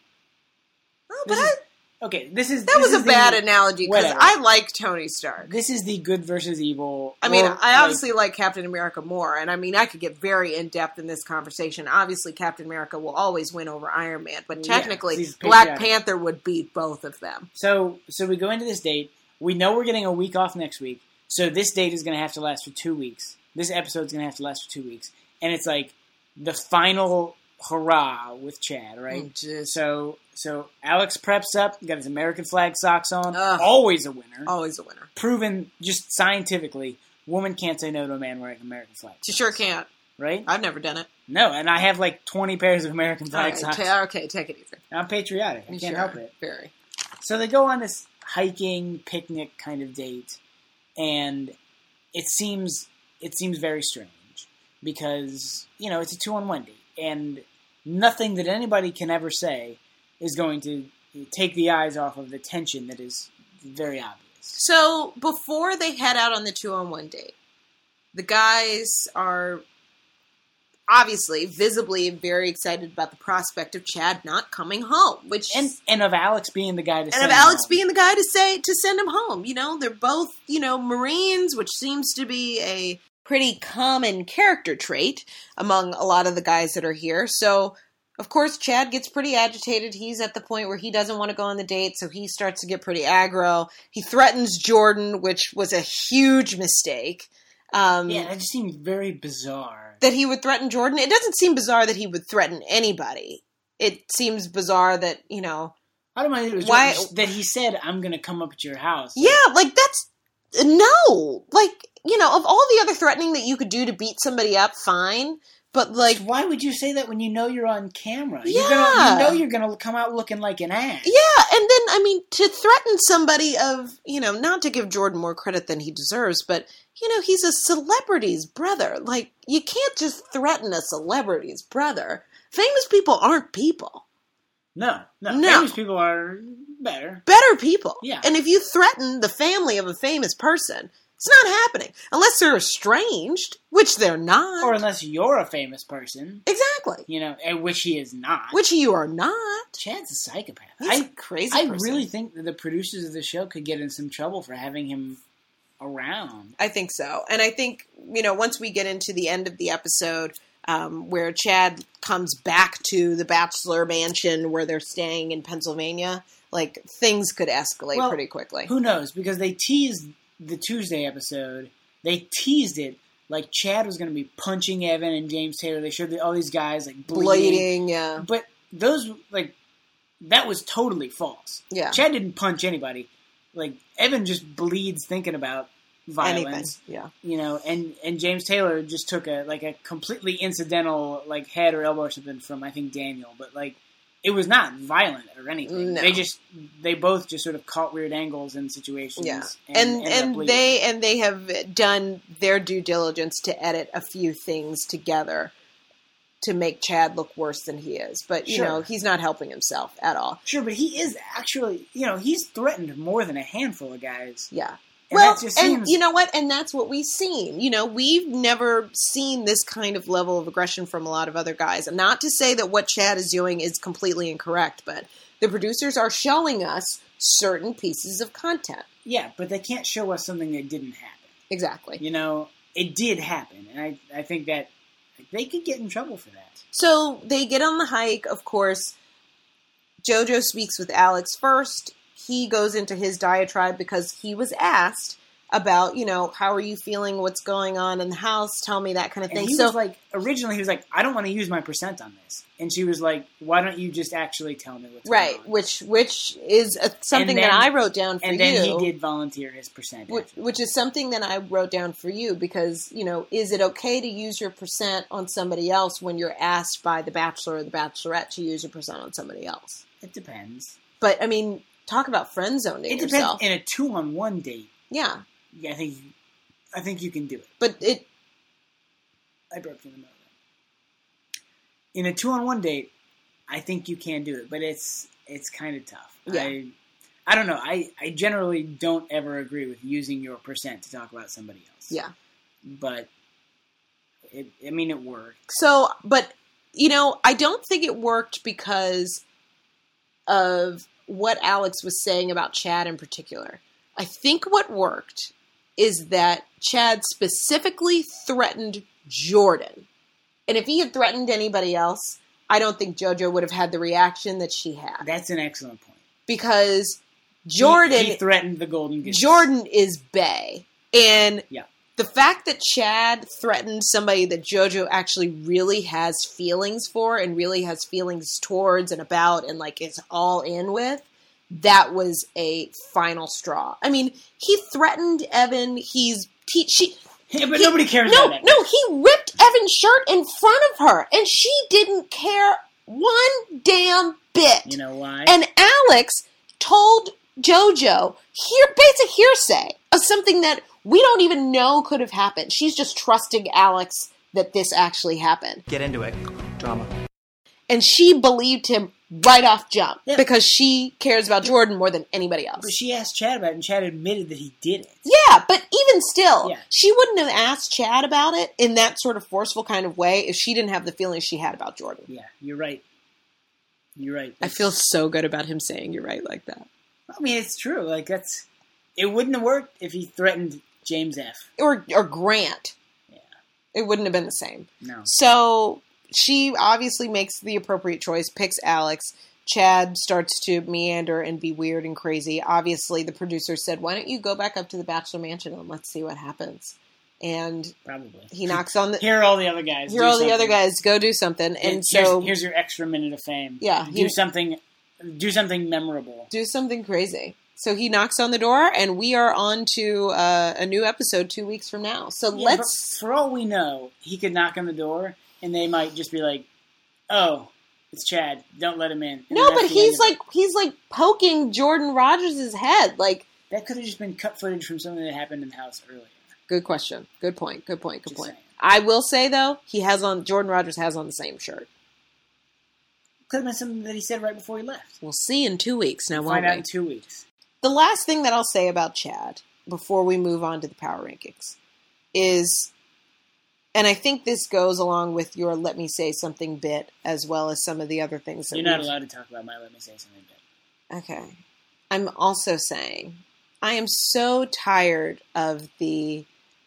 Oh, but This I, is, okay, this is that this was is a bad the, analogy because whatever. I like Tony Stark. This is the good versus evil. I mean, or, I like, obviously like Captain America more, and I mean, I could get very in depth in this conversation. Obviously, Captain America will always win over Iron Man, but Yeah, technically, he's Black patriotic. Panther would beat both of them. So, so we go into this date. We know we're getting a week off next week, so this date is going to have to last for two weeks. This episode's going to have to last for two weeks, and it's like the final hurrah with Chad, right? Oh, jeez. so, so Alex preps up, got his American flag socks on, Ugh. always a winner, Always a winner. proven just scientifically. Woman can't say no to a man wearing an American flag, She sure can't. right? I've never done it. No, and I have like twenty pairs of American All flag right, socks. ta- okay, take it easy. I'm patriotic. I You can't sure? help it. Very. So they go on this hiking, picnic kind of date, and it seems it seems very strange because, you know, it's a two-on-one date, and nothing that anybody can ever say is going to take the eyes off of the tension that is very obvious. So before they head out on the two-on-one date, the guys are obviously, visibly very excited about the prospect of Chad not coming home, which And and of Alex being the guy to and send of him Alex home. being the guy to say to send him home. You know, they're both, you know, Marines, which seems to be a pretty common character trait among a lot of the guys that are here. So, of course, Chad gets pretty agitated. He's at the point where he doesn't want to go on the date, so he starts to get pretty aggro. He threatens Jordan, which was a huge mistake. Um, Yeah, that just seemed very bizarre. that he would threaten Jordan. It doesn't seem bizarre that he would threaten anybody. It seems bizarre that, you know, I don't mind it was Why- just that he said, "I'm going to come up at your house." yeah, like that's, no, like, you know, of all the other threatening that you could do to beat somebody up, fine, but like, Why would you say that when you know you're on camera? Yeah. You're gonna, you know you're going to come out looking like an ass. yeah, and then, I mean, to threaten somebody of, you know, not to give Jordan more credit than he deserves, but, you know, he's a celebrity's brother. Like, you can't just threaten a celebrity's brother. Famous people aren't people. No, no, No. Famous people are better. Better people. Yeah. And if you threaten the family of a famous person, it's not happening. Unless they're estranged, which they're not. Or unless you're a famous person, exactly. you know, and which he is not. Which you are not. Chad's a psychopath. He's I a crazy I person. really think that the producers of the show could get in some trouble for having him around. I think so. And I think, you know, once we get into the end of the episode, um, where Chad comes back to the Bachelor Mansion where they're staying in Pennsylvania, like, things could escalate Well, pretty quickly. Who knows? Because they teased the Tuesday episode. They teased it like Chad was going to be punching Evan and James Taylor. They showed the, all these guys like bleeding. Bleeding, yeah. But those, like, that was totally false. Yeah. Chad didn't punch anybody. Like, Evan just bleeds thinking about violence. Anything. Yeah. You know, and, and James Taylor just took a, like, a completely incidental, like, head or elbow or something from, I think, Daniel. But, like, it was not violent or anything. No. They just, they both just sort of caught weird angles in situations. Yeah, And, and ended up and bleeding. they and they have done their due diligence to edit a few things together to make Chad look worse than he is. But you Sure. know, he's not helping himself at all. Sure, but he is actually, you know, he's threatened more than a handful of guys. Yeah. And well, that just and seems- you know what? And that's what we've seen. You know, we've never seen this kind of level of aggression from a lot of other guys. And not to say that what Chad is doing is completely incorrect, but the producers are showing us certain pieces of content. Yeah, but they can't show us something that didn't happen. Exactly. You know, it did happen, and I, I think that they could get in trouble for that. So they get on the hike. Of course, JoJo speaks with Alex first. He goes into his diatribe because he was asked about, you know, how are you feeling? What's going on in the house? Tell me that kind of And thing. he So, was like, originally he was like, I don't want to use my percent on this. And she was like, why don't you just actually tell me what's right, going on? which which is a, something And then- that I wrote down for And you. then he did volunteer his percent. Which, after. which is something that I wrote down for you because, you know, is it okay to use your percent on somebody else when you're asked by the bachelor or the bachelorette to use your percent on somebody else? It depends. But, I mean, talk about friend zoning It depends. yourself. In a two-on-one date, Yeah, yeah, I think I think you can do it. but it, I broke from the middle. In a two-on-one date, I think you can do it, but it's it's kind of tough. Yeah. I, I don't know. I, I generally don't ever agree with using your percent to talk about somebody else. yeah. But, it, I mean, it worked. So, but, you know, I don't think it worked because of what Alex was saying about Chad in particular. I think what worked is that Chad specifically threatened Jordan. And if he had threatened anybody else, I don't think JoJo would have had the reaction that she had. That's an excellent point. Because Jordan... He, he threatened the Golden Goose. Jordan is bae. And yeah. the fact that Chad threatened somebody that JoJo actually really has feelings for and really has feelings towards and about and like is all in with, that was a final straw. I mean, he threatened Evan. He's... He, she... Yeah, but he, nobody cares no, about that. No, he ripped Evan's shirt in front of her, and she didn't care one damn bit. You know why? And Alex told JoJo, hear, basic hearsay of something that we don't even know could have happened. She's just trusting Alex that this actually happened. Get into it. Drama. And she believed him right off jump yeah. because she cares about Jordan more than anybody else. But she asked Chad about it, and Chad admitted that he did it. Yeah, but even still, yeah. she wouldn't have asked Chad about it in that sort of forceful kind of way if she didn't have the feelings she had about Jordan. Yeah, you're right. You're right. That's, I feel so good about him saying you're right like that. I mean, it's true. Like that's, it wouldn't have worked if he threatened James F. Or or Grant. Yeah. It wouldn't have been the same. No. So she obviously makes the appropriate choice, picks Alex. Chad starts to meander and be weird and crazy. Obviously, the producer said, why don't you go back up to the Bachelor Mansion and let's see what happens. And probably he knocks on the... Here are all the other guys. Here are all something. the other guys. Go do something. And here's, so... Here's your extra minute of fame. Yeah. Do he, something Do something memorable. Do something crazy. So he knocks on the door, and we are on to uh, a new episode two weeks from now. So yeah, let's... For all we know, he could knock on the door, and they might just be like, oh... It's Chad. Don't let him in. And no, but he's like he's like poking Jordan Rogers' head. Like that could have just been cut footage from something that happened in the house earlier. Good question. Good point. Good point. Good just point. Saying. I will say though, he has on Jordan Rogers has on the same shirt. Could have been something that he said right before he left. We'll see in two weeks. Now, we'll won't find out we? in two weeks. The last thing that I'll say about Chad before we move on to the power rankings is. And I think this goes along with your Let Me Say Something bit, as well as some of the other things that You're not we've... allowed to talk about my Let Me Say Something bit. Okay. I'm also saying, I am so tired of the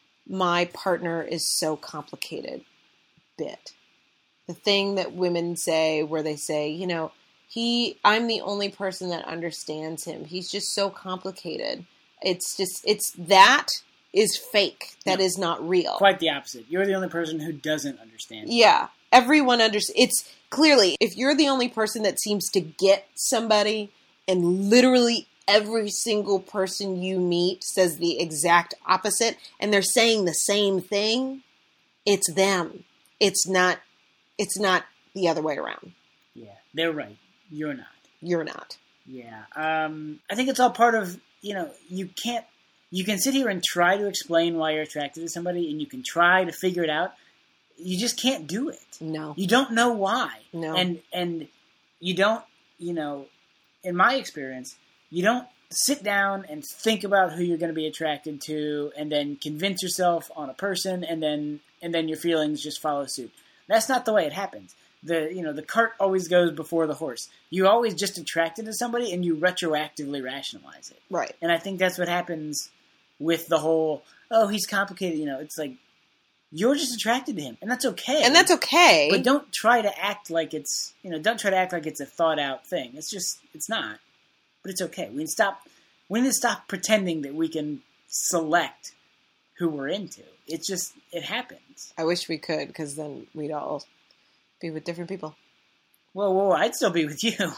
my partner is so complicated bit. The thing that women say where they say, you know, he, I'm the only person that understands him. He's just so complicated. It's just, it's that... is fake. That no. is not real. Quite the opposite. You're the only person who doesn't understand. Yeah. Everyone understands. It's clearly, if you're the only person that seems to get somebody and literally every single person you meet says the exact opposite and they're saying the same thing, it's them. It's not, it's not the other way around. Yeah. They're right. You're not. You're not. Yeah. Um, I think it's all part of, you know, you can't, You can sit here and try to explain why you're attracted to somebody, and you can try to figure it out. You just can't do it. No. You don't know why. No. And and you don't, you know, in my experience, you don't sit down and think about who you're going to be attracted to and then convince yourself on a person and then and then your feelings just follow suit. That's not the way it happens. The you know, the cart always goes before the horse. You always just attracted to somebody and you retroactively rationalize it. Right. And I think that's what happens with the whole, oh, he's complicated, you know, it's like, you're just attracted to him, and that's okay. And that's okay. But don't try to act like it's, you know, don't try to act like it's a thought-out thing. It's just, it's not. But it's okay. We need to stop, we need to stop pretending that we can select who we're into. It's just, it happens. I wish we could, because then we'd all be with different people. Whoa, whoa, I'd still be with you.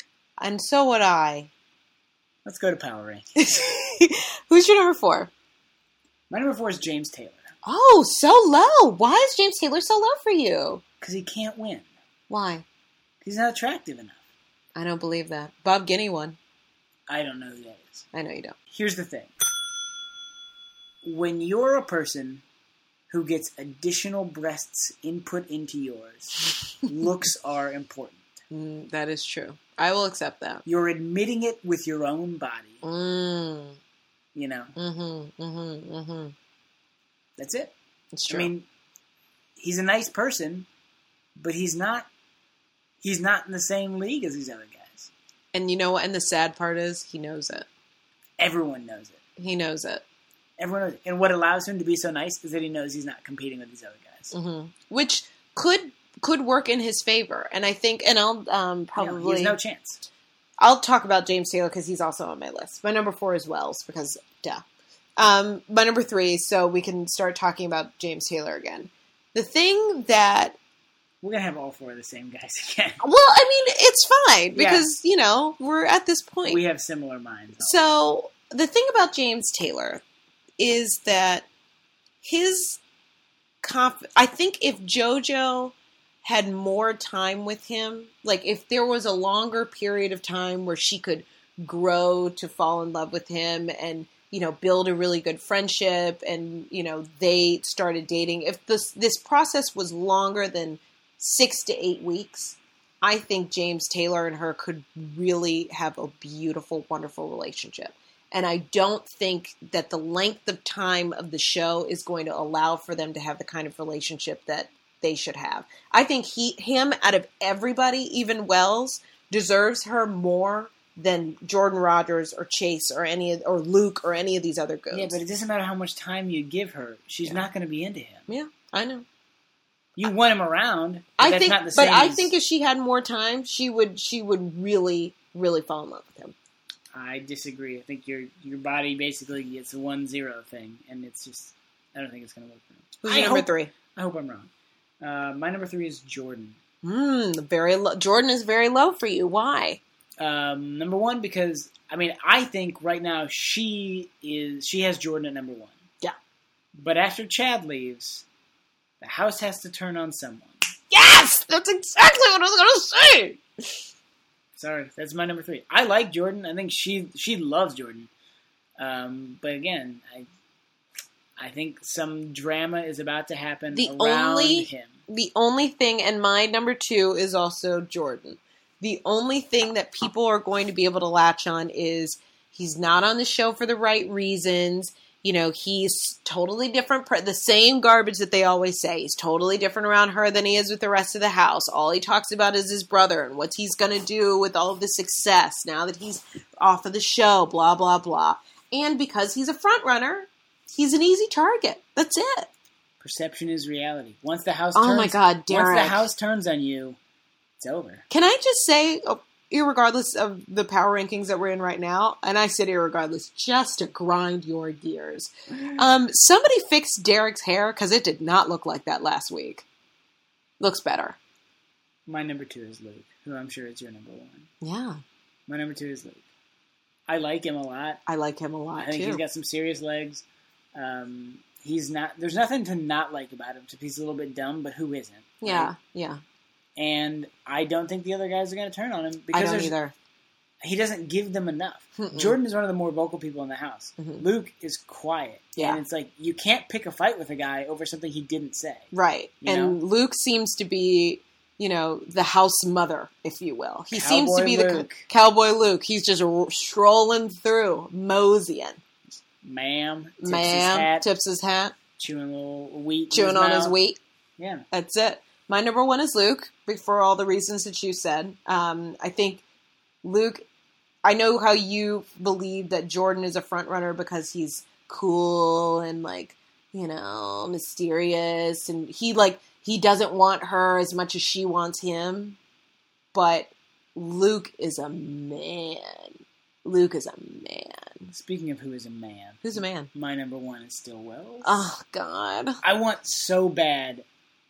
And so would I. Let's go to Power Rankings. Who's your number four? My number four is James Taylor. Oh, so low. Why is James Taylor so low for you? Because he can't win. Why? He's not attractive enough. I don't believe that. Bob Guinea won. I don't know who that is. I know you don't. Here's the thing. When you're a person who gets additional breasts input into yours, looks are important. Mm, that is true. I will accept that. You're admitting it with your own body. Mm. You know? Mm-hmm, mm-hmm, mm-hmm. That's it. It's true. I mean, he's a nice person, but he's not, he's not in the same league as these other guys. And you know what? And the sad part is, he knows it. Everyone knows it. He knows it. Everyone knows it. And what allows him to be so nice is that he knows he's not competing with these other guys. Mm-hmm. Which could could work in his favor. And I think, and I'll um, probably... You know, he has no chance. I'll talk about James Taylor because he's also on my list. My number four is Wells because, duh. Um, my number three, so we can start talking about James Taylor again. The thing that... We're going to have all four of the same guys again. Well, I mean, it's fine because, yeah. you know, we're at this point. We have similar minds. So, the thing about James Taylor is that his... Conf- I think if JoJo had more time with him, like if there was a longer period of time where she could grow to fall in love with him and, you know, build a really good friendship and, you know, they started dating. If this this process was longer than six to eight weeks, I think James Taylor and her could really have a beautiful, wonderful relationship. And I don't think that the length of time of the show is going to allow for them to have the kind of relationship that they should have. I think he, him out of everybody, even Wells, deserves her more than Jordan Rogers or Chase or any of, or Luke or any of these other goons. Yeah, but it doesn't matter how much time you give her; she's yeah. not going to be into him. Yeah, I know. You want him around. But I that's think, not the but same I as, think if she had more time, she would. She would really, really fall in love with him. I disagree. I think your your body basically it's a one zero thing, and it's just I don't think it's going to work for him. Who's your number hope, three? I hope I'm wrong. Uh, my number three is Jordan. Mm, very low. Jordan is very low for you. Why? Um, number one, because I mean, I think right now she is she has Jordan at number one. Yeah. But after Chad leaves, the house has to turn on someone. Yes, that's exactly what I was going to say. Sorry, that's my number three. I like Jordan. I think she she loves Jordan. Um, but again, I I think some drama is about to happen the around only, him. The only thing, and my number two is also Jordan. The only thing that people are going to be able to latch on is he's not on the show for the right reasons. You know, he's totally different. The same garbage that they always say. He's totally different around her than he is with the rest of the house. All he talks about is his brother and what he's going to do with all of the success now that he's off of the show, blah, blah, blah. And because he's a front runner, he's an easy target. That's it. Perception is reality. Once the house oh turns, my God, Derek. Once the house turns on you, it's over. Can I just say, oh, irregardless of the power rankings that we're in right now, and I said irregardless just to grind your gears, um, somebody fixed Derek's hair because it did not look like that last week. Looks better. My number two is Luke, who I'm sure is your number one. Yeah. My number two is Luke. I like him a lot. I like him a lot, I think too. he's got some serious legs. Um, he's not. There's nothing to not like about him. He's a little bit dumb, but who isn't? Yeah, right? yeah. And I don't think the other guys are going to turn on him because I don't either. He doesn't give them enough. Mm-mm. Jordan is one of the more vocal people in the house. Mm-hmm. Luke is quiet. Yeah. And it's like, you can't pick a fight with a guy over something he didn't say. Right. You and know? Luke seems to be, you know, the house mother, if you will. He Cowboy seems to be Luke. the cowboy Luke. He's just r- strolling through, moseying. Ma'am. Tips Ma'am. his hat, Tips his hat. Chewing a little wheat. Chewing his on mouth. his wheat. Yeah. That's it. My number one is Luke, for all the reasons that you said. Um, I think Luke, I know how you believe that Jordan is a front runner because he's cool and, like, you know, mysterious. And he, like, he doesn't want her as much as she wants him. But Luke is a man. Luke is a man. Speaking of who is a man. Who's a man? My number one is still Wells. Oh, God. I want so bad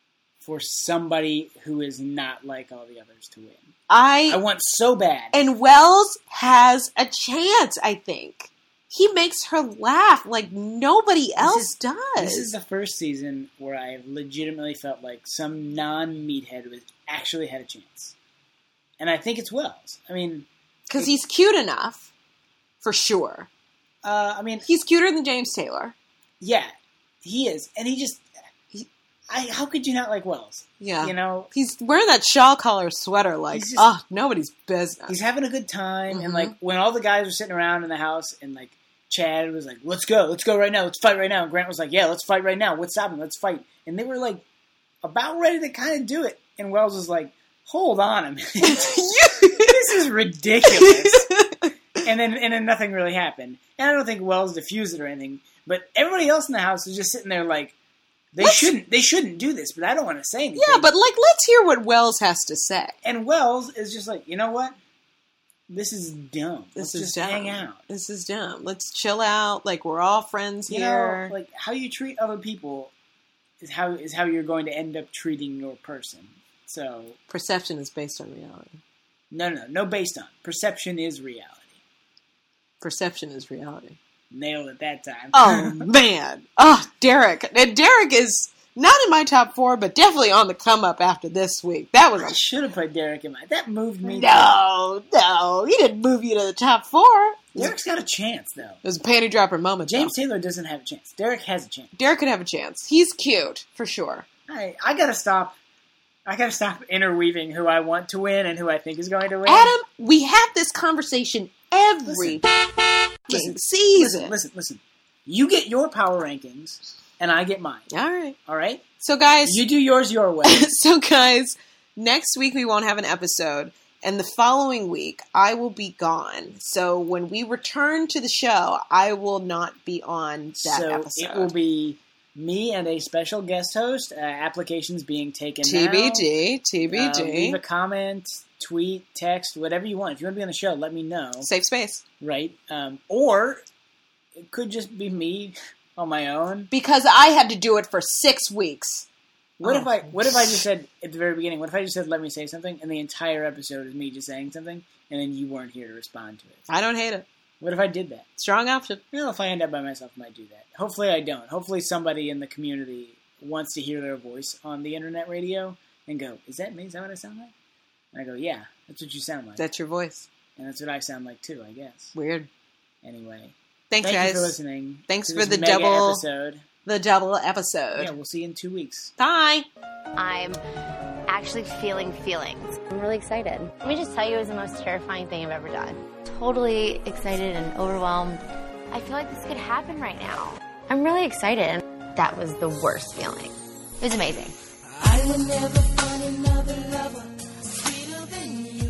for somebody who is not like all the others to win. I, I want so bad. And Wells has a chance, I think. He makes her laugh like nobody else is, does. This is the first season where I have legitimately felt like some non-meathead was actually had a chance. And I think it's Wells. I mean... Because he's cute enough, for sure. Uh, I mean... He's cuter than James Taylor. Yeah, he is. And he just... I, how could you not like Wells? Yeah. You know? He's wearing that shawl collar sweater like, just, oh, nobody's business. He's having a good time. Mm-hmm. And, like, when all the guys were sitting around in the house and, like, Chad was like, let's go. Let's go right now. Let's fight right now. And Grant was like, yeah, let's fight right now. What's stopping? Let's fight. And they were, like, about ready to kind of do it. And Wells was like, hold on a minute. This this is ridiculous. and then and then nothing really happened. And I don't think Wells diffused it or anything. But everybody else in the house is just sitting there like, they let's, shouldn't they shouldn't do this, but I don't want to say anything. Yeah, but like, let's hear what Wells has to say. And Wells is just like, you know what? This is dumb. This Let's is just dumb. hang out. This is dumb. Let's chill out. Like, we're all friends you here. Know, like, how you treat other people is how is how you're going to end up treating your person. So perception is based on reality. No, no, no based on. Perception is reality. Perception is reality. Nailed it that time. Oh, man. Oh, Derek. And Derek is not in my top four, but definitely on the come up after this week. That was I a... should have put Derek in my... That moved me. No, to... no. He didn't move you to the top four. Derek's got a chance, though. It was a panty dropper moment, James though. Taylor doesn't have a chance. Derek has a chance. Derek could have a chance. He's cute, for sure. I, I gotta stop... I gotta stop interweaving who I want to win and who I think is going to win. Adam, we have this conversation every listen, season. Listen, listen, listen. You get your power rankings, and I get mine. All right. All right? So, guys... You do yours your way. So, guys, next week we won't have an episode, and the following week I will be gone. So, when we return to the show, I will not be on that so episode. It will be... me and a special guest host. Uh, applications being taken T B D, now. T B D. Uh, leave a comment, tweet, text, whatever you want. If you want to be on the show, let me know. Safe space. Right. Um, or it could just be me on my own. Because I had to do it for six weeks. What oh. if I What if I just said, at the very beginning, what if I just said, let me say something, and the entire episode is me just saying something, and then you weren't here to respond to it? I don't hate it. What if I did that? Strong option. Well, if I end up by myself, I might do that. Hopefully I don't. Hopefully somebody in the community wants to hear their voice on the internet radio and go, is that me? Is that what I sound like? And I go, yeah, that's what you sound like. That's your voice. And that's what I sound like too, I guess. Weird. Anyway. Thanks, thank guys. you for listening. Thanks for for the mega double episode. The double episode. Yeah, we'll see you in two weeks. Bye. I'm actually feeling feelings. I'm really excited. Let me just tell you, it was the most terrifying thing I've ever done. Totally excited and overwhelmed. I feel like this could happen right now. I'm really excited. That was the worst feeling. It was amazing. I will never find another lover sweeter than you.